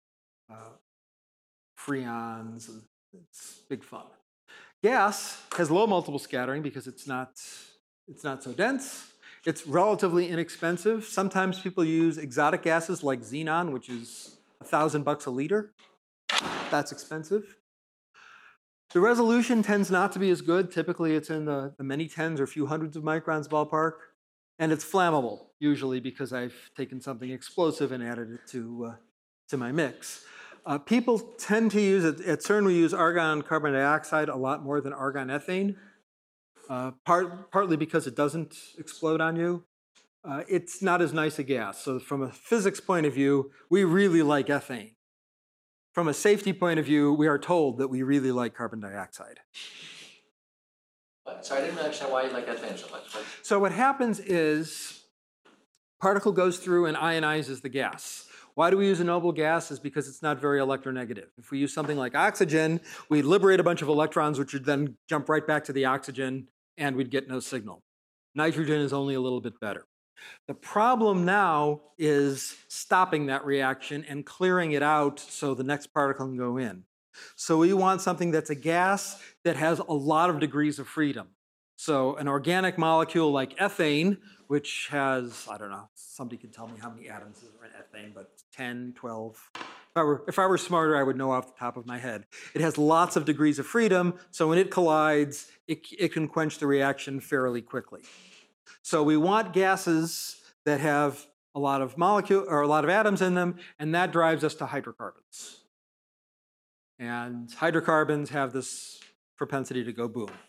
freons. It's big fun. Gas has low multiple scattering because it's not so dense. It's relatively inexpensive. Sometimes people use exotic gases like xenon, which is $1,000 a liter. That's expensive. The resolution tends not to be as good. Typically, it's in the many tens or few hundreds of microns ballpark. And it's flammable, usually because I've taken something explosive and added it to my mix. People tend to use, at CERN we use argon carbon dioxide a lot more than argon ethane. Partly because it doesn't explode on you. It's not as nice a gas. So from a physics point of view, we really like ethane. From a safety point of view, we are told that we really like carbon dioxide. So I didn't understand why you like ethane so much. So what happens is, particle goes through and ionizes the gas. Why do we use a noble gas? Is because it's not very electronegative. If we use something like oxygen, we liberate a bunch of electrons, which would then jump right back to the oxygen, and we'd get no signal. Nitrogen is only a little bit better. The problem now is stopping that reaction and clearing it out so the next particle can go in. So we want something that's a gas that has a lot of degrees of freedom. So an organic molecule like ethane, which has, I don't know, somebody could tell me how many atoms are in ethane, but 10, 12. If I were smarter, I would know off the top of my head. It has lots of degrees of freedom, so when it collides, it can quench the reaction fairly quickly. So we want gases that have a lot of atoms in them, and that drives us to hydrocarbons. And hydrocarbons have this propensity to go boom.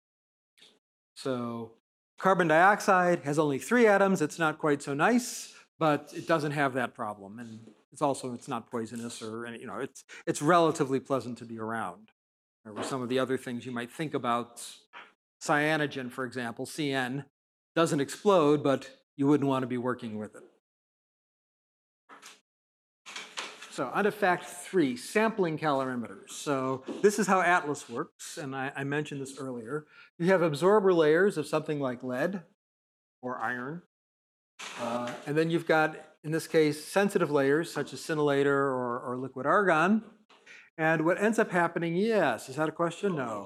So carbon dioxide has only 3 atoms. It's not quite so nice, but it doesn't have that problem. And it's not poisonous or, it's relatively pleasant to be around. Or some of the other things you might think about, cyanogen, for example, CN, doesn't explode, but you wouldn't want to be working with it. So on to fact 3, sampling calorimeters. So this is how ATLAS works, and I mentioned this earlier. You have absorber layers of something like lead or iron, and then you've got, in this case, sensitive layers such as scintillator or liquid argon. And what ends up happening, yes, is that a question? No.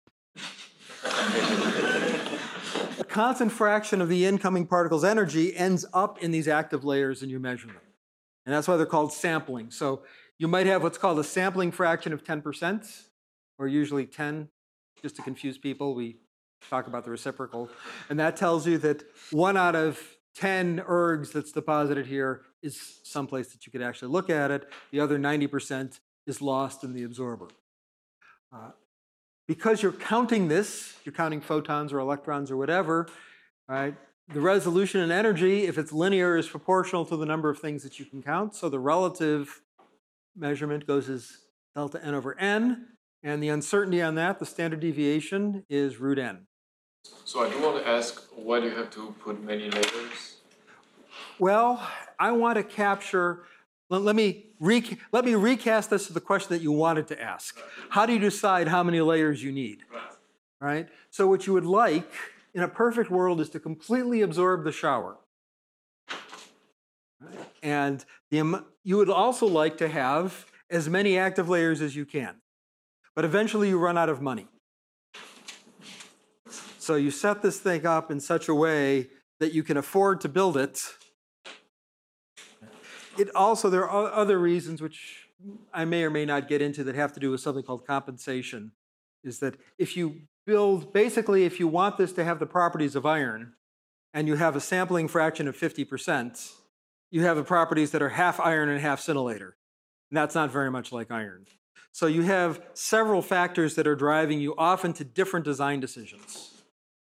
A constant fraction of the incoming particle's energy ends up in these active layers and you measure them. And that's why they're called sampling. So you might have what's called a sampling fraction of 10%, or usually 10, just to confuse people. We talk about the reciprocal. And that tells you that 1 out of 10 ergs that's deposited here is someplace that you could actually look at it. The other 90% is lost in the absorber. Because you're counting this, you're counting photons or electrons or whatever, right? The resolution and energy, if it's linear, is proportional to the number of things that you can count. So the relative measurement goes as delta n over n. And the uncertainty on that, the standard deviation, is root n. So I do want to ask, why do you have to put many layers? Well, I want to capture, let me recast this to the question that you wanted to ask. How do you decide how many layers you need? Right? So what you would like in a perfect world is to completely absorb the shower. Right? And you would also like to have as many active layers as you can. But eventually you run out of money. So you set this thing up in such a way that you can afford to build it. There are other reasons which I may or may not get into that have to do with something called compensation. Is that if you if you want this to have the properties of iron, and you have a sampling fraction of 50%, you have the properties that are half iron and half scintillator. And that's not very much like iron. So you have several factors that are driving you often to different design decisions.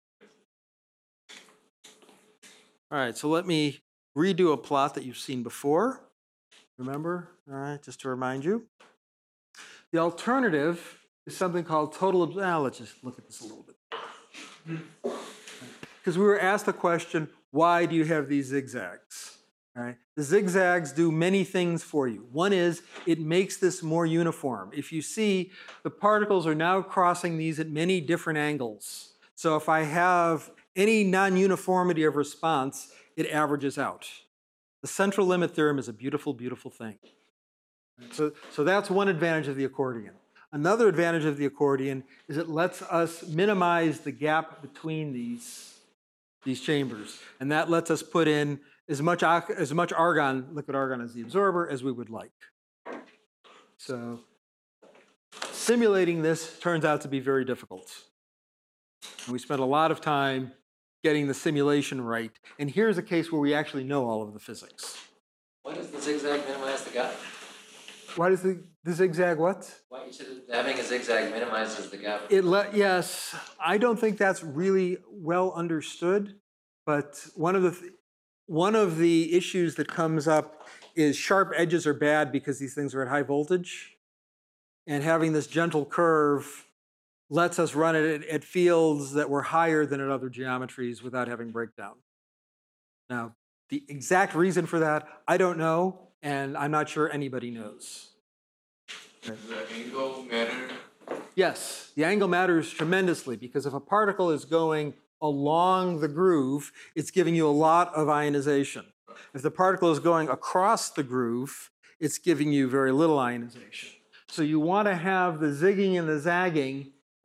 All right, so let me redo a plot that you've seen before. Remember? All right, just to remind you. The alternative is something called total, let's just look at this a little bit. Because we were asked the question, why do you have these zigzags? All right? The zigzags do many things for you. One is, it makes this more uniform. If you see, the particles are now crossing these at many different angles. So if I have any non-uniformity of response, it averages out. The central limit theorem is a beautiful, beautiful thing. So that's one advantage of the accordion. Another advantage of the accordion is it lets us minimize the gap between these chambers. And that lets us put in as much argon, liquid argon as the absorber, as we would like. So simulating this turns out to be very difficult. And we spent a lot of time getting the simulation right. And here's a case where we actually know all of the physics. Why does the zigzag minimize the gap? Why does the zigzag what? Why you said having a zigzag minimizes the gap? Yes, I don't think that's really well understood. But one of the issues that comes up is sharp edges are bad because these things are at high voltage. And having this gentle curve lets us run it at fields that were higher than at other geometries without having breakdown. Now, the exact reason for that, I don't know, and I'm not sure anybody knows. Does the angle matter? Yes, the angle matters tremendously because if a particle is going along the groove, it's giving you a lot of ionization. If the particle is going across the groove, it's giving you very little ionization. So you want to have the zigging and the zagging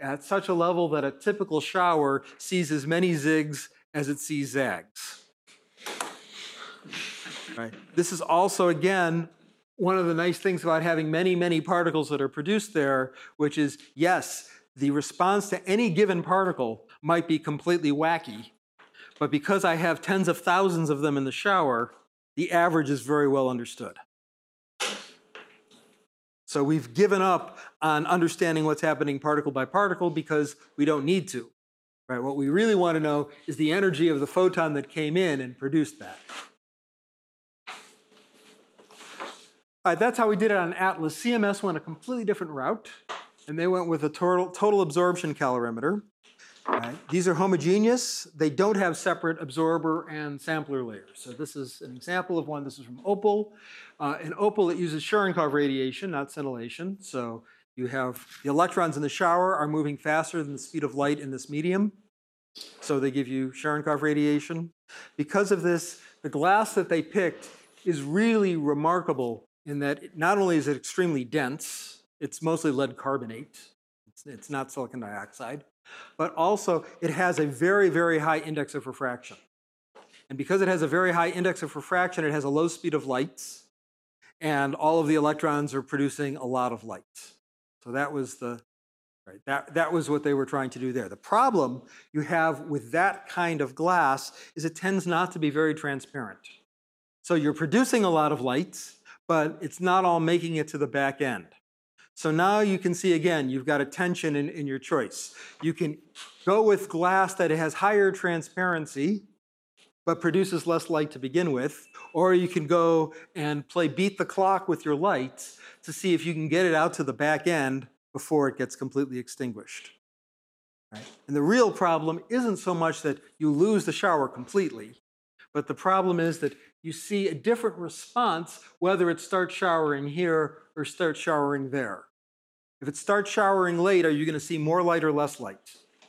at such a level that a typical shower sees as many zigs as it sees zags. Right. This is also, again, one of the nice things about having many, many particles that are produced there, which is, yes, the response to any given particle might be completely wacky, but because I have tens of thousands of them in the shower, the average is very well understood. So we've given up on understanding what's happening particle by particle because we don't need to. Right? What we really want to know is the energy of the photon that came in and produced that. All right, that's how we did it on ATLAS. CMS went a completely different route, and they went with a total absorption calorimeter. Right. These are homogeneous. They don't have separate absorber and sampler layers. So this is an example of one. This is from Opal. In Opal, it uses Cherenkov radiation, not scintillation. So you have the electrons in the shower are moving faster than the speed of light in this medium. So they give you Cherenkov radiation. Because of this, the glass that they picked is really remarkable in that not only is it extremely dense, it's mostly lead carbonate. It's not silicon dioxide. But also, it has a very, very high index of refraction. And because it has a very high index of refraction, it has a low speed of light, and all of the electrons are producing a lot of light. So that was that was what they were trying to do there. The problem you have with that kind of glass is it tends not to be very transparent. So you're producing a lot of light, but it's not all making it to the back end. So now you can see, again, you've got a tension in your choice. You can go with glass that has higher transparency, but produces less light to begin with, or you can go and play beat the clock with your light to see if you can get it out to the back end before it gets completely extinguished. Right? And the real problem isn't so much that you lose the shower completely, but the problem is that you see a different response whether it starts showering here or starts showering there. If it starts showering late, are you going to see more light or less light?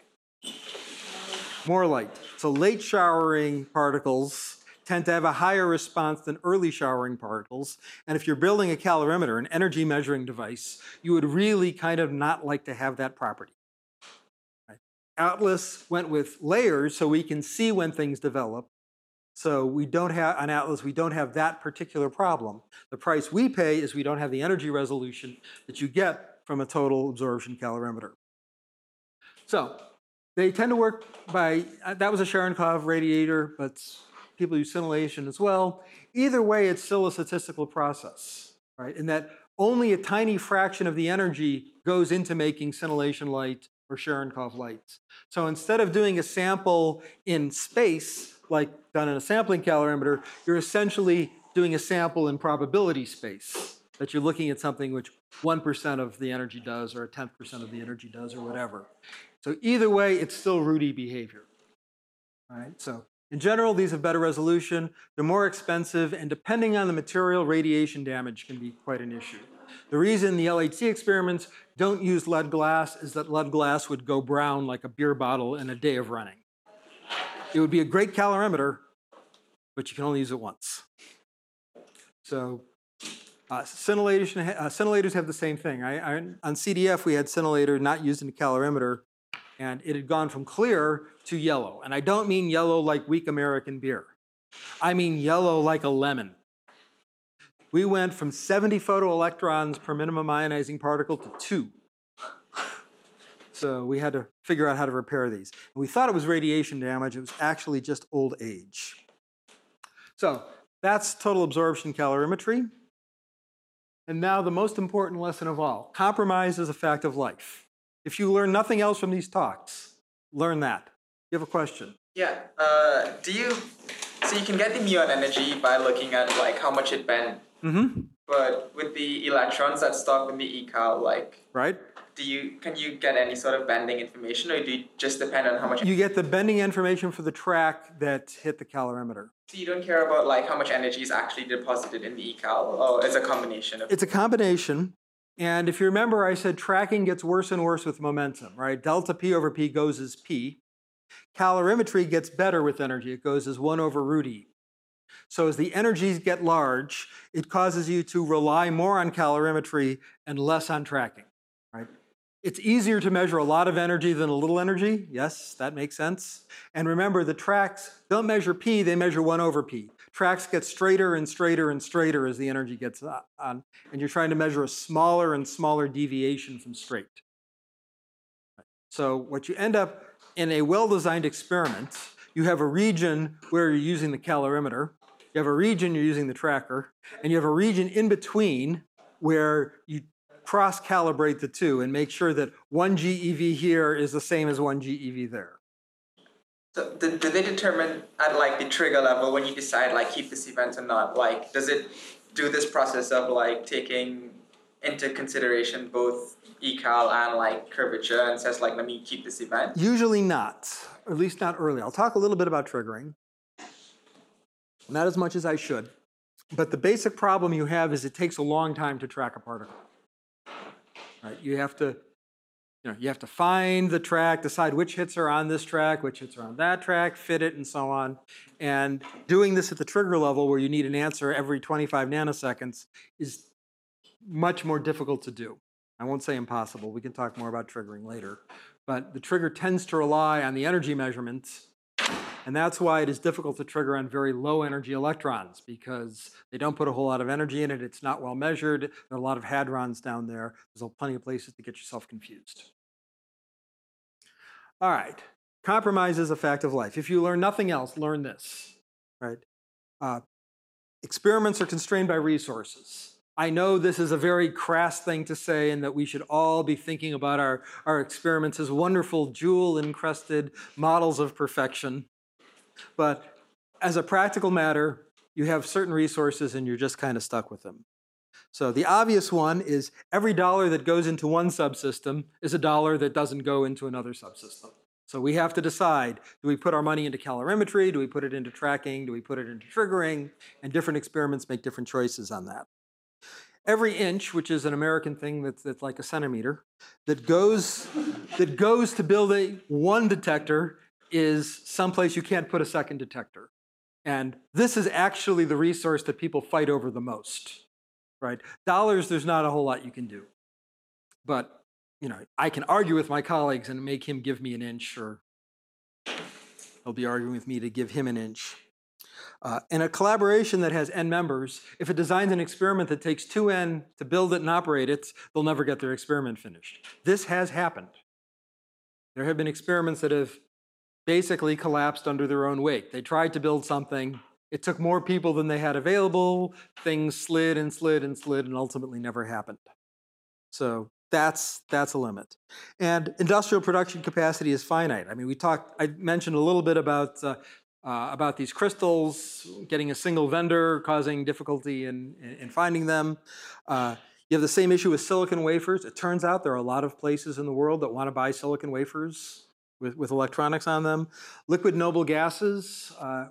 More light. So late showering particles tend to have a higher response than early showering particles. And if you're building a calorimeter, an energy measuring device, you would really kind of not like to have that property. Right? Atlas went with layers so we can see when things develop. So we don't have, on Atlas, we don't have that particular problem. The price we pay is we don't have the energy resolution that you get from a total absorption calorimeter. So they tend to work by, that was a Cherenkov radiator, but people use scintillation as well. Either way, it's still a statistical process, right? In that only a tiny fraction of the energy goes into making scintillation light or Cherenkov light. So instead of doing a sample in space, like done in a sampling calorimeter, you're essentially doing a sample in probability space, that you're looking at something which 1% of the energy does, or a 10th percent of the energy does, or whatever. So either way, it's still Rudy behavior. All right, so in general, these have better resolution, they're more expensive, and depending on the material, radiation damage can be quite an issue. The reason the LHC experiments don't use lead glass is that lead glass would go brown like a beer bottle in a day of running. It would be a great calorimeter, but you can only use it once. So scintillators have the same thing. On CDF, we had scintillator not used in a calorimeter, and it had gone from clear to yellow. And I don't mean yellow like weak American beer. I mean yellow like a lemon. We went from 70 photoelectrons per minimum ionizing particle to 2. So we had to figure out how to repair these. And we thought it was radiation damage. It was actually just old age. So that's total absorption calorimetry. And now the most important lesson of all. Compromise is a fact of life. If you learn nothing else from these talks, learn that. You have a question? Yeah. So you can get the muon energy by looking at like how much it bent. Mm-hmm. But with the electrons that stop in the ecal, like, right? Can you get any sort of bending information, or do you just depend on how much? You get the bending information for the track that hit the calorimeter. So you don't care about like how much energy is actually deposited in the ecal, or it's a combination of. It's a combination. And if you remember, I said tracking gets worse and worse with momentum, right? Delta P over P goes as P. Calorimetry gets better with energy. It goes as 1 over root E. So as the energies get large, it causes you to rely more on calorimetry and less on tracking, right? It's easier to measure a lot of energy than a little energy. Yes, that makes sense. And remember, the tracks don't measure P, they measure 1 over P. Tracks get straighter and straighter and straighter as the energy gets on, and you're trying to measure a smaller and smaller deviation from straight. So what you end up in a well-designed experiment, you have a region where you're using the calorimeter, you have a region you're using the tracker, and you have a region in between where you cross-calibrate the two and make sure that 1 GeV here is the same as 1 GeV there. So do they determine at like the trigger level when you decide like keep this event or not? Like, does it do this process of like taking into consideration both ecal and like curvature and says like, let me keep this event? Usually not, or at least not early. I'll talk a little bit about triggering. Not as much as I should. But the basic problem you have is it takes a long time to track a particle. Right? You have to find the track, decide which hits are on this track, which hits are on that track, fit it, and so on. And doing this at the trigger level where you need an answer every 25 nanoseconds is much more difficult to do. I won't say impossible. We can talk more about triggering later. But the trigger tends to rely on the energy measurements. And that's why it is difficult to trigger on very low energy electrons, because they don't put a whole lot of energy in it. It's not well measured. There are a lot of hadrons down there. There's plenty of places to get yourself confused. All right, compromise is a fact of life. If you learn nothing else, learn this, right? Experiments are constrained by resources. I know this is a very crass thing to say and that we should all be thinking about our experiments as wonderful jewel-encrusted models of perfection. But as a practical matter, you have certain resources and you're just kind of stuck with them. So the obvious one is every dollar that goes into one subsystem is a dollar that doesn't go into another subsystem. So we have to decide, do we put our money into calorimetry? Do we put it into tracking? Do we put it into triggering? And different experiments make different choices on that. Every inch, which is an American thing that's like a centimeter, that goes to build one detector is someplace you can't put a second detector. And this is actually the resource that people fight over the most, right? Dollars, there's not a whole lot you can do. But, I can argue with my colleagues and make him give me an inch, or he'll be arguing with me to give him an inch. In a collaboration that has n members, if it designs an experiment that takes 2n to build it and operate it, they'll never get their experiment finished. This has happened. There have been experiments that have basically collapsed under their own weight. They tried to build something. It took more people than they had available. Things slid and slid and slid and ultimately never happened. So that's a limit. And industrial production capacity is finite. I mean, I mentioned a little bit about these crystals, getting a single vendor, causing difficulty in finding them. You have the same issue with silicon wafers. It turns out there are a lot of places in the world that want to buy silicon wafers with electronics on them. Liquid noble gases.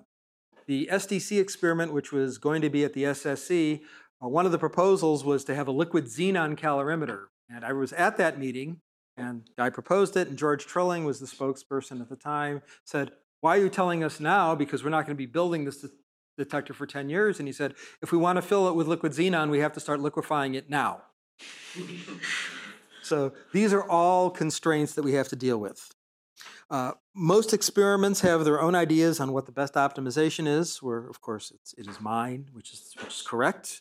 The SDC experiment, which was going to be at the SSC, one of the proposals was to have a liquid xenon calorimeter. And I was at that meeting, and I proposed it, and George Trilling was the spokesperson at the time, said, "Why are you telling us now? Because we're not going to be building this detector for 10 years. And he said, if we want to fill it with liquid xenon, we have to start liquefying it now. So these are all constraints that we have to deal with. Most experiments have their own ideas on what the best optimization is, where, of course, it is mine, which is correct.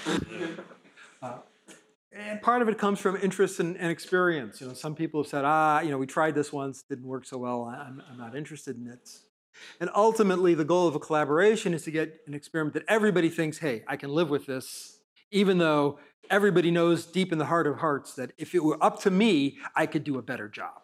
And part of it comes from interest and experience. Some people have said, we tried this once, didn't work so well, I'm not interested in it. And ultimately, the goal of a collaboration is to get an experiment that everybody thinks, hey, I can live with this, even though everybody knows deep in the heart of hearts that if it were up to me, I could do a better job.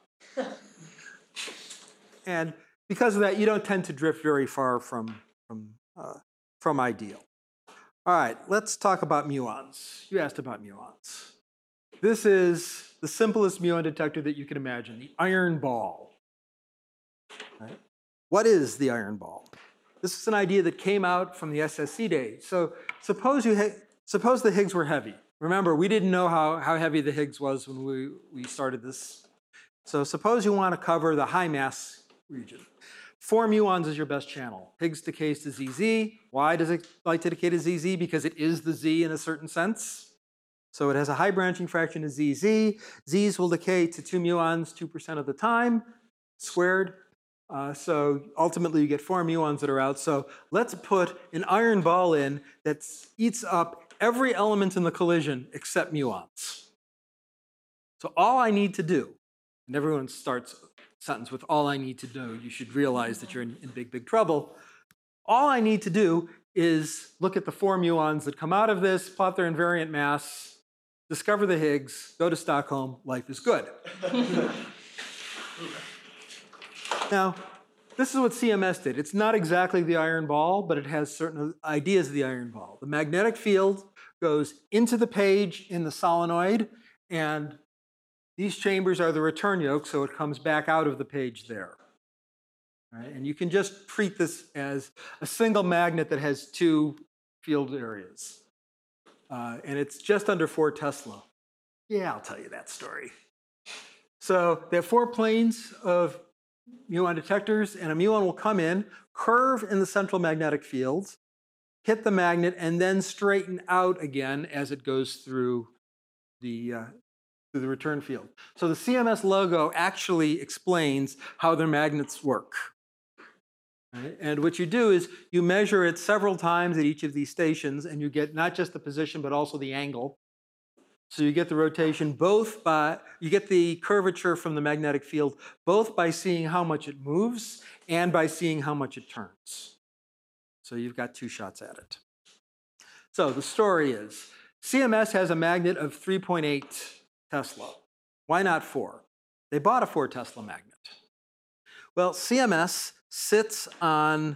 And because of that, you don't tend to drift very far from ideal. All right, let's talk about muons. You asked about muons. This is the simplest muon detector that you can imagine, the iron ball. Right? What is the iron ball? This is an idea that came out from the SSC days. So suppose the Higgs were heavy. Remember, we didn't know how heavy the Higgs was when we started this. So suppose you want to cover the high mass region. 4 muons is your best channel. Higgs decays to ZZ. Why does it like to decay to ZZ? Because it is the Z in a certain sense. So it has a high branching fraction of ZZ. Z's will decay to 2 muons 2% of the time, squared. So ultimately you get 4 muons that are out. So let's put an iron ball in that eats up every element in the collision except muons. So all I need to do, and everyone starts a sentence with all I need to do, you should realize that you're in big, big trouble. All I need to do is look at the 4 muons that come out of this, plot their invariant mass, discover the Higgs, go to Stockholm, life is good. Now, this is what CMS did. It's not exactly the iron ball, but it has certain ideas of the iron ball. The magnetic field goes into the page in the solenoid, and these chambers are the return yoke, so it comes back out of the page there. Right? And you can just treat this as a single magnet that has 2 field areas. And it's just under 4 Tesla. Yeah, I'll tell you that story. So they have 4 planes of muon detectors, and a muon will come in, curve in the central magnetic field, hit the magnet, and then straighten out again as it goes through the return field. So the CMS logo actually explains how their magnets work. Right? And what you do is you measure it several times at each of these stations, and you get not just the position, but also the angle. So you get the rotation you get the curvature from the magnetic field, both by seeing how much it moves and by seeing how much it turns. So you've got 2 shots at it. So the story is, CMS has a magnet of 3.8 Tesla. Why not 4? They bought a 4 Tesla magnet. Well, CMS sits on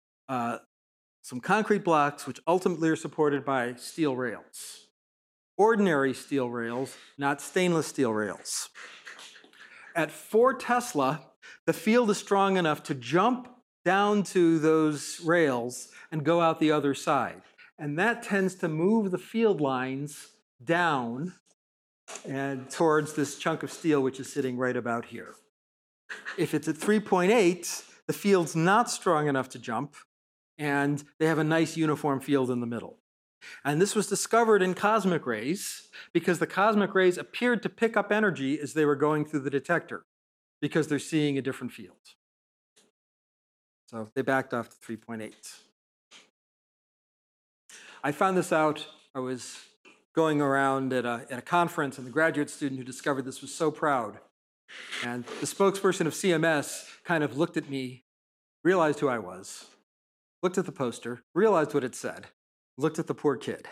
some concrete blocks which ultimately are supported by steel rails. Ordinary steel rails, not stainless steel rails. At 4 Tesla, the field is strong enough to jump down to those rails and go out the other side. And that tends to move the field lines down and towards this chunk of steel which is sitting right about here. If it's at 3.8, the field's not strong enough to jump, and they have a nice uniform field in the middle. And this was discovered in cosmic rays because the cosmic rays appeared to pick up energy as they were going through the detector because they're seeing a different field. So they backed off to 3.8. I found this out. I was going around at a conference, and the graduate student who discovered this was so proud. And the spokesperson of CMS kind of looked at me, realized who I was, looked at the poster, realized what it said, looked at the poor kid.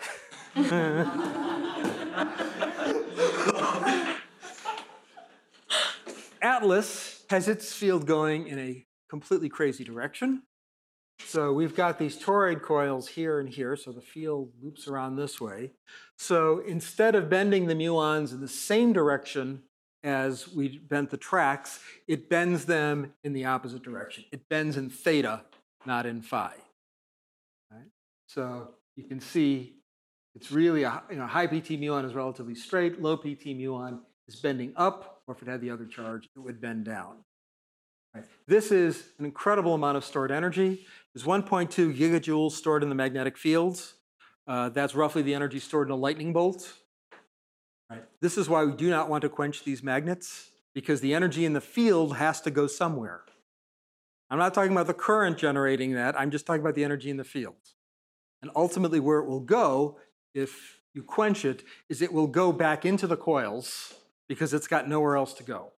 Atlas has its field going in a completely crazy direction. So we've got these toroid coils here and here, so the field loops around this way. So instead of bending the muons in the same direction as we bent the tracks, it bends them in the opposite direction. It bends in theta, not in phi. Right? So you can see it's really high PT muon is relatively straight, low PT muon is bending up, or if it had the other charge, it would bend down. Right. This is an incredible amount of stored energy. There's 1.2 gigajoules stored in the magnetic fields. That's roughly the energy stored in a lightning bolt. Right. This is why we do not want to quench these magnets, because the energy in the field has to go somewhere. I'm not talking about the current generating that, I'm just talking about the energy in the field. And ultimately where it will go, if you quench it, is it will go back into the coils because it's got nowhere else to go.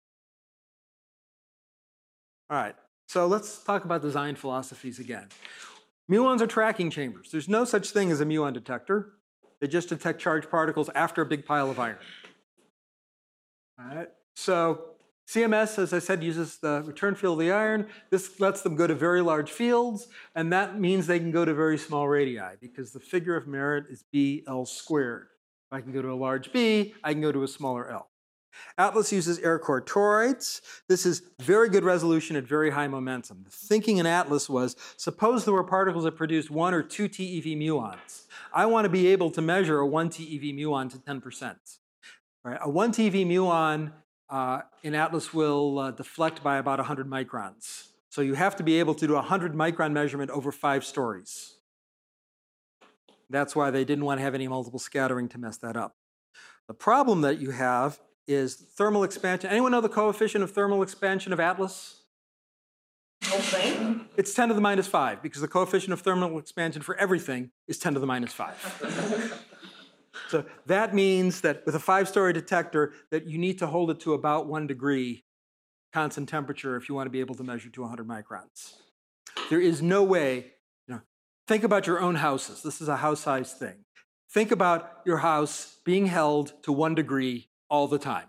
All right, so let's talk about design philosophies again. Muons are tracking chambers. There's no such thing as a muon detector. They just detect charged particles after a big pile of iron. All right, so CMS, as I said, uses the return field of the iron. This lets them go to very large fields, and that means they can go to very small radii, because the figure of merit is BL squared. If I can go to a large B, I can go to a smaller L. Atlas uses air core toroids. This is very good resolution at very high momentum. The thinking in Atlas was, suppose there were particles that produced 1 or 2 TeV muons. I want to be able to measure a 1 TeV muon to 10%. Right? A 1 TeV muon in Atlas will deflect by about 100 microns. So you have to be able to do a 100 micron measurement over 5 stories. That's why they didn't want to have any multiple scattering to mess that up. The problem that you have is thermal expansion. Anyone know the coefficient of thermal expansion of Atlas? Whole thing? It's 10 to the minus 5, because the coefficient of thermal expansion for everything is 10 to the minus 5. So that means that with a 5-story detector, that you need to hold it to about 1 degree constant temperature if you want to be able to measure to 100 microns. There is no way, think about your own houses. This is a house-sized thing. Think about your house being held to 1 degree all the time.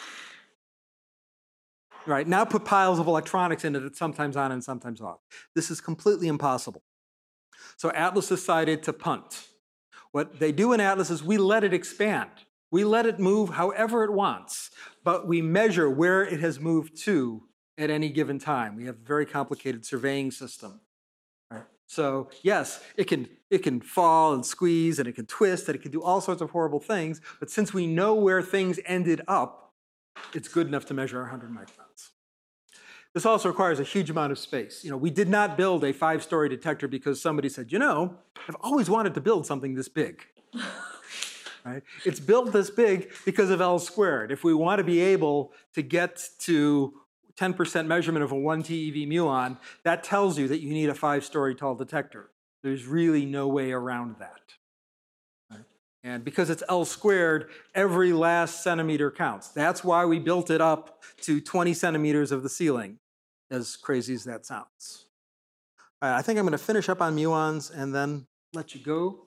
Right, now put piles of electronics in it that's sometimes on and sometimes off. This is completely impossible. So Atlas decided to punt. What they do in Atlas is we let it expand. We let it move however it wants, but we measure where it has moved to at any given time. We have a very complicated surveying system. Right? So yes, it can fall and squeeze and it can twist and it can do all sorts of horrible things, but since we know where things ended up, it's good enough to measure 100 microns. This also requires a huge amount of space. We did not build a 5-story detector because somebody said, I've always wanted to build something this big. Right? It's built this big because of L squared. If we want to be able to get to 10% measurement of a 1 TeV muon, that tells you that you need a 5-story tall detector. There's really no way around that. Right? And because it's L squared, every last centimeter counts. That's why we built it up to 20 centimeters of the ceiling, as crazy as that sounds. All right, I think I'm going to finish up on muons and then let you go.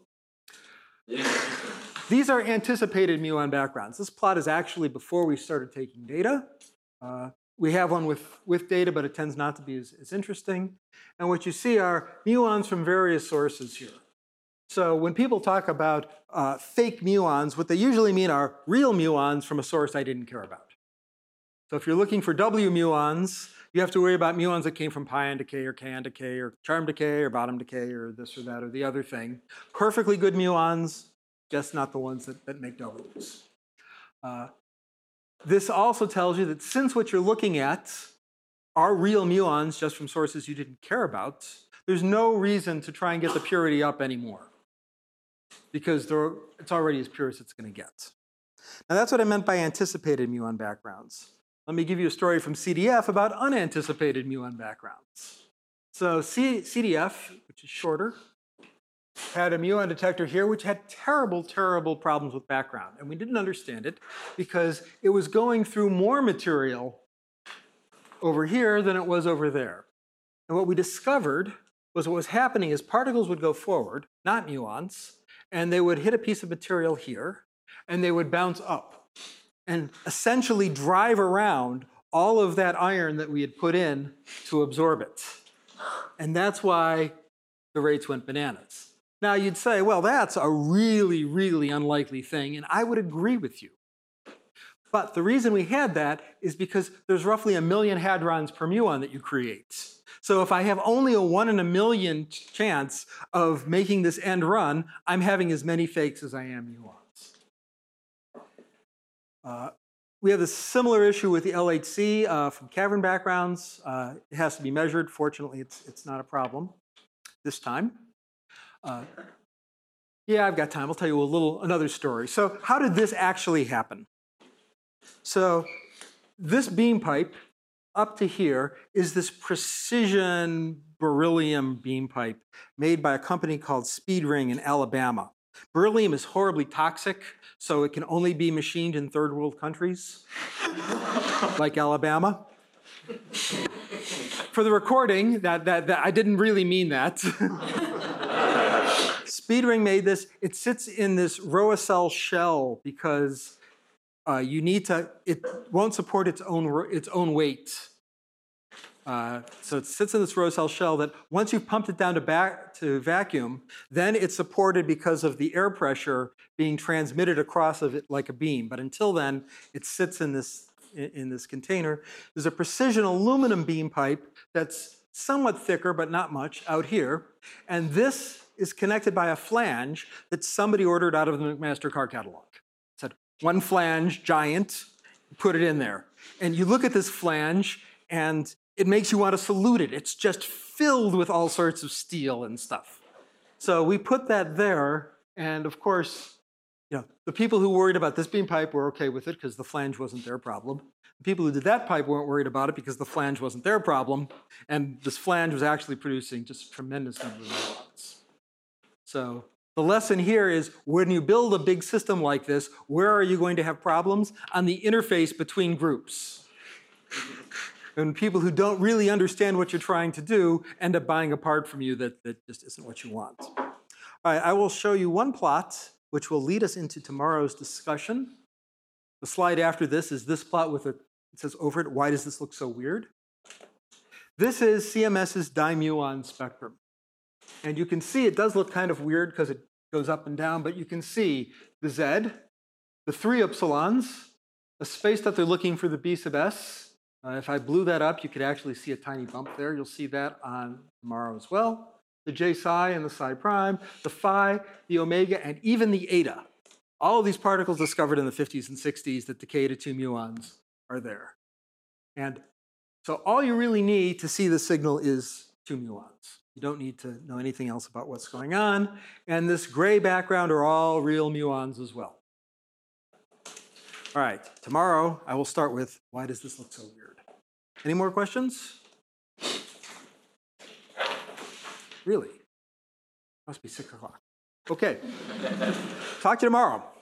These are anticipated muon backgrounds. This plot is actually before we started taking data. We have one with data, but it tends not to be as interesting. And what you see are muons from various sources here. So when people talk about fake muons, what they usually mean are real muons from a source I didn't care about. So if you're looking for W muons, you have to worry about muons that came from pion decay or kaon decay or charm decay or bottom decay or this or that or the other thing. Perfectly good muons, just not the ones that make W's. This also tells you that since what you're looking at are real muons just from sources you didn't care about, there's no reason to try and get the purity up anymore because it's already as pure as it's going to get. Now that's what I meant by anticipated muon backgrounds. Let me give you a story from CDF about unanticipated muon backgrounds. So CDF, which is shorter, had a muon detector here which had terrible, terrible problems with background. And we didn't understand it because it was going through more material over here than it was over there. And what we discovered was what was happening is particles would go forward, not muons, and they would hit a piece of material here, and they would bounce up and essentially drive around all of that iron that we had put in to absorb it. And that's why the rates went bananas. Now you'd say, well, that's a really, really unlikely thing, and I would agree with you. But the reason we had that is because there's roughly 1 million hadrons per muon that you create. So if I have only a 1 in a million chance of making this end run, I'm having as many fakes as I am muons. We have a similar issue with the LHC from cavern backgrounds. It has to be measured. Fortunately, it's not a problem this time. Yeah, I've got time. I'll tell you another story. So how did this actually happen? So this beam pipe up to here is this precision beryllium beam pipe made by a company called Speedring in Alabama. Beryllium is horribly toxic, so it can only be machined in third world countries, like Alabama. For the recording, that I didn't really mean that. Speedring made this. It sits in this Roacell shell because it won't support its own weight. So it sits in this Roacell shell that once you've pumped it down to vacuum, then it's supported because of the air pressure being transmitted across of it like a beam. But until then, it sits in this container. There's a precision aluminum beam pipe that's somewhat thicker, but not much, out here. And this is connected by a flange that somebody ordered out of the McMaster car catalog. It said, 1 flange, giant, put it in there. And you look at this flange, and it makes you want to salute it. It's just filled with all sorts of steel and stuff. So we put that there, and of course, the people who worried about this beam pipe were okay with it because the flange wasn't their problem. The people who did that pipe weren't worried about it because the flange wasn't their problem. And this flange was actually producing just a tremendous number of muons. So the lesson here is when you build a big system like this, where are you going to have problems? On the interface between groups. And people who don't really understand what you're trying to do end up buying a part from you that just isn't what you want. All right, I will show you one plot which will lead us into tomorrow's discussion. The slide after this is this plot with it says over it, why does this look so weird? This is CMS's dimuon spectrum. And you can see it does look kind of weird because it goes up and down, but you can see the Z, the 3 epsilons, the space that they're looking for the B sub S. If I blew that up, you could actually see a tiny bump there. You'll see that on tomorrow as well. The J psi and the psi prime, the phi, the omega, and even the eta. All of these particles discovered in the 50s and 60s that decay to 2 muons are there. And so all you really need to see the signal is 2 muons. You don't need to know anything else about what's going on. And this gray background are all real muons as well. All right, tomorrow I will start with why does this look so weird? Any more questions? Really? Must be 6 o'clock. Okay. Talk to you tomorrow.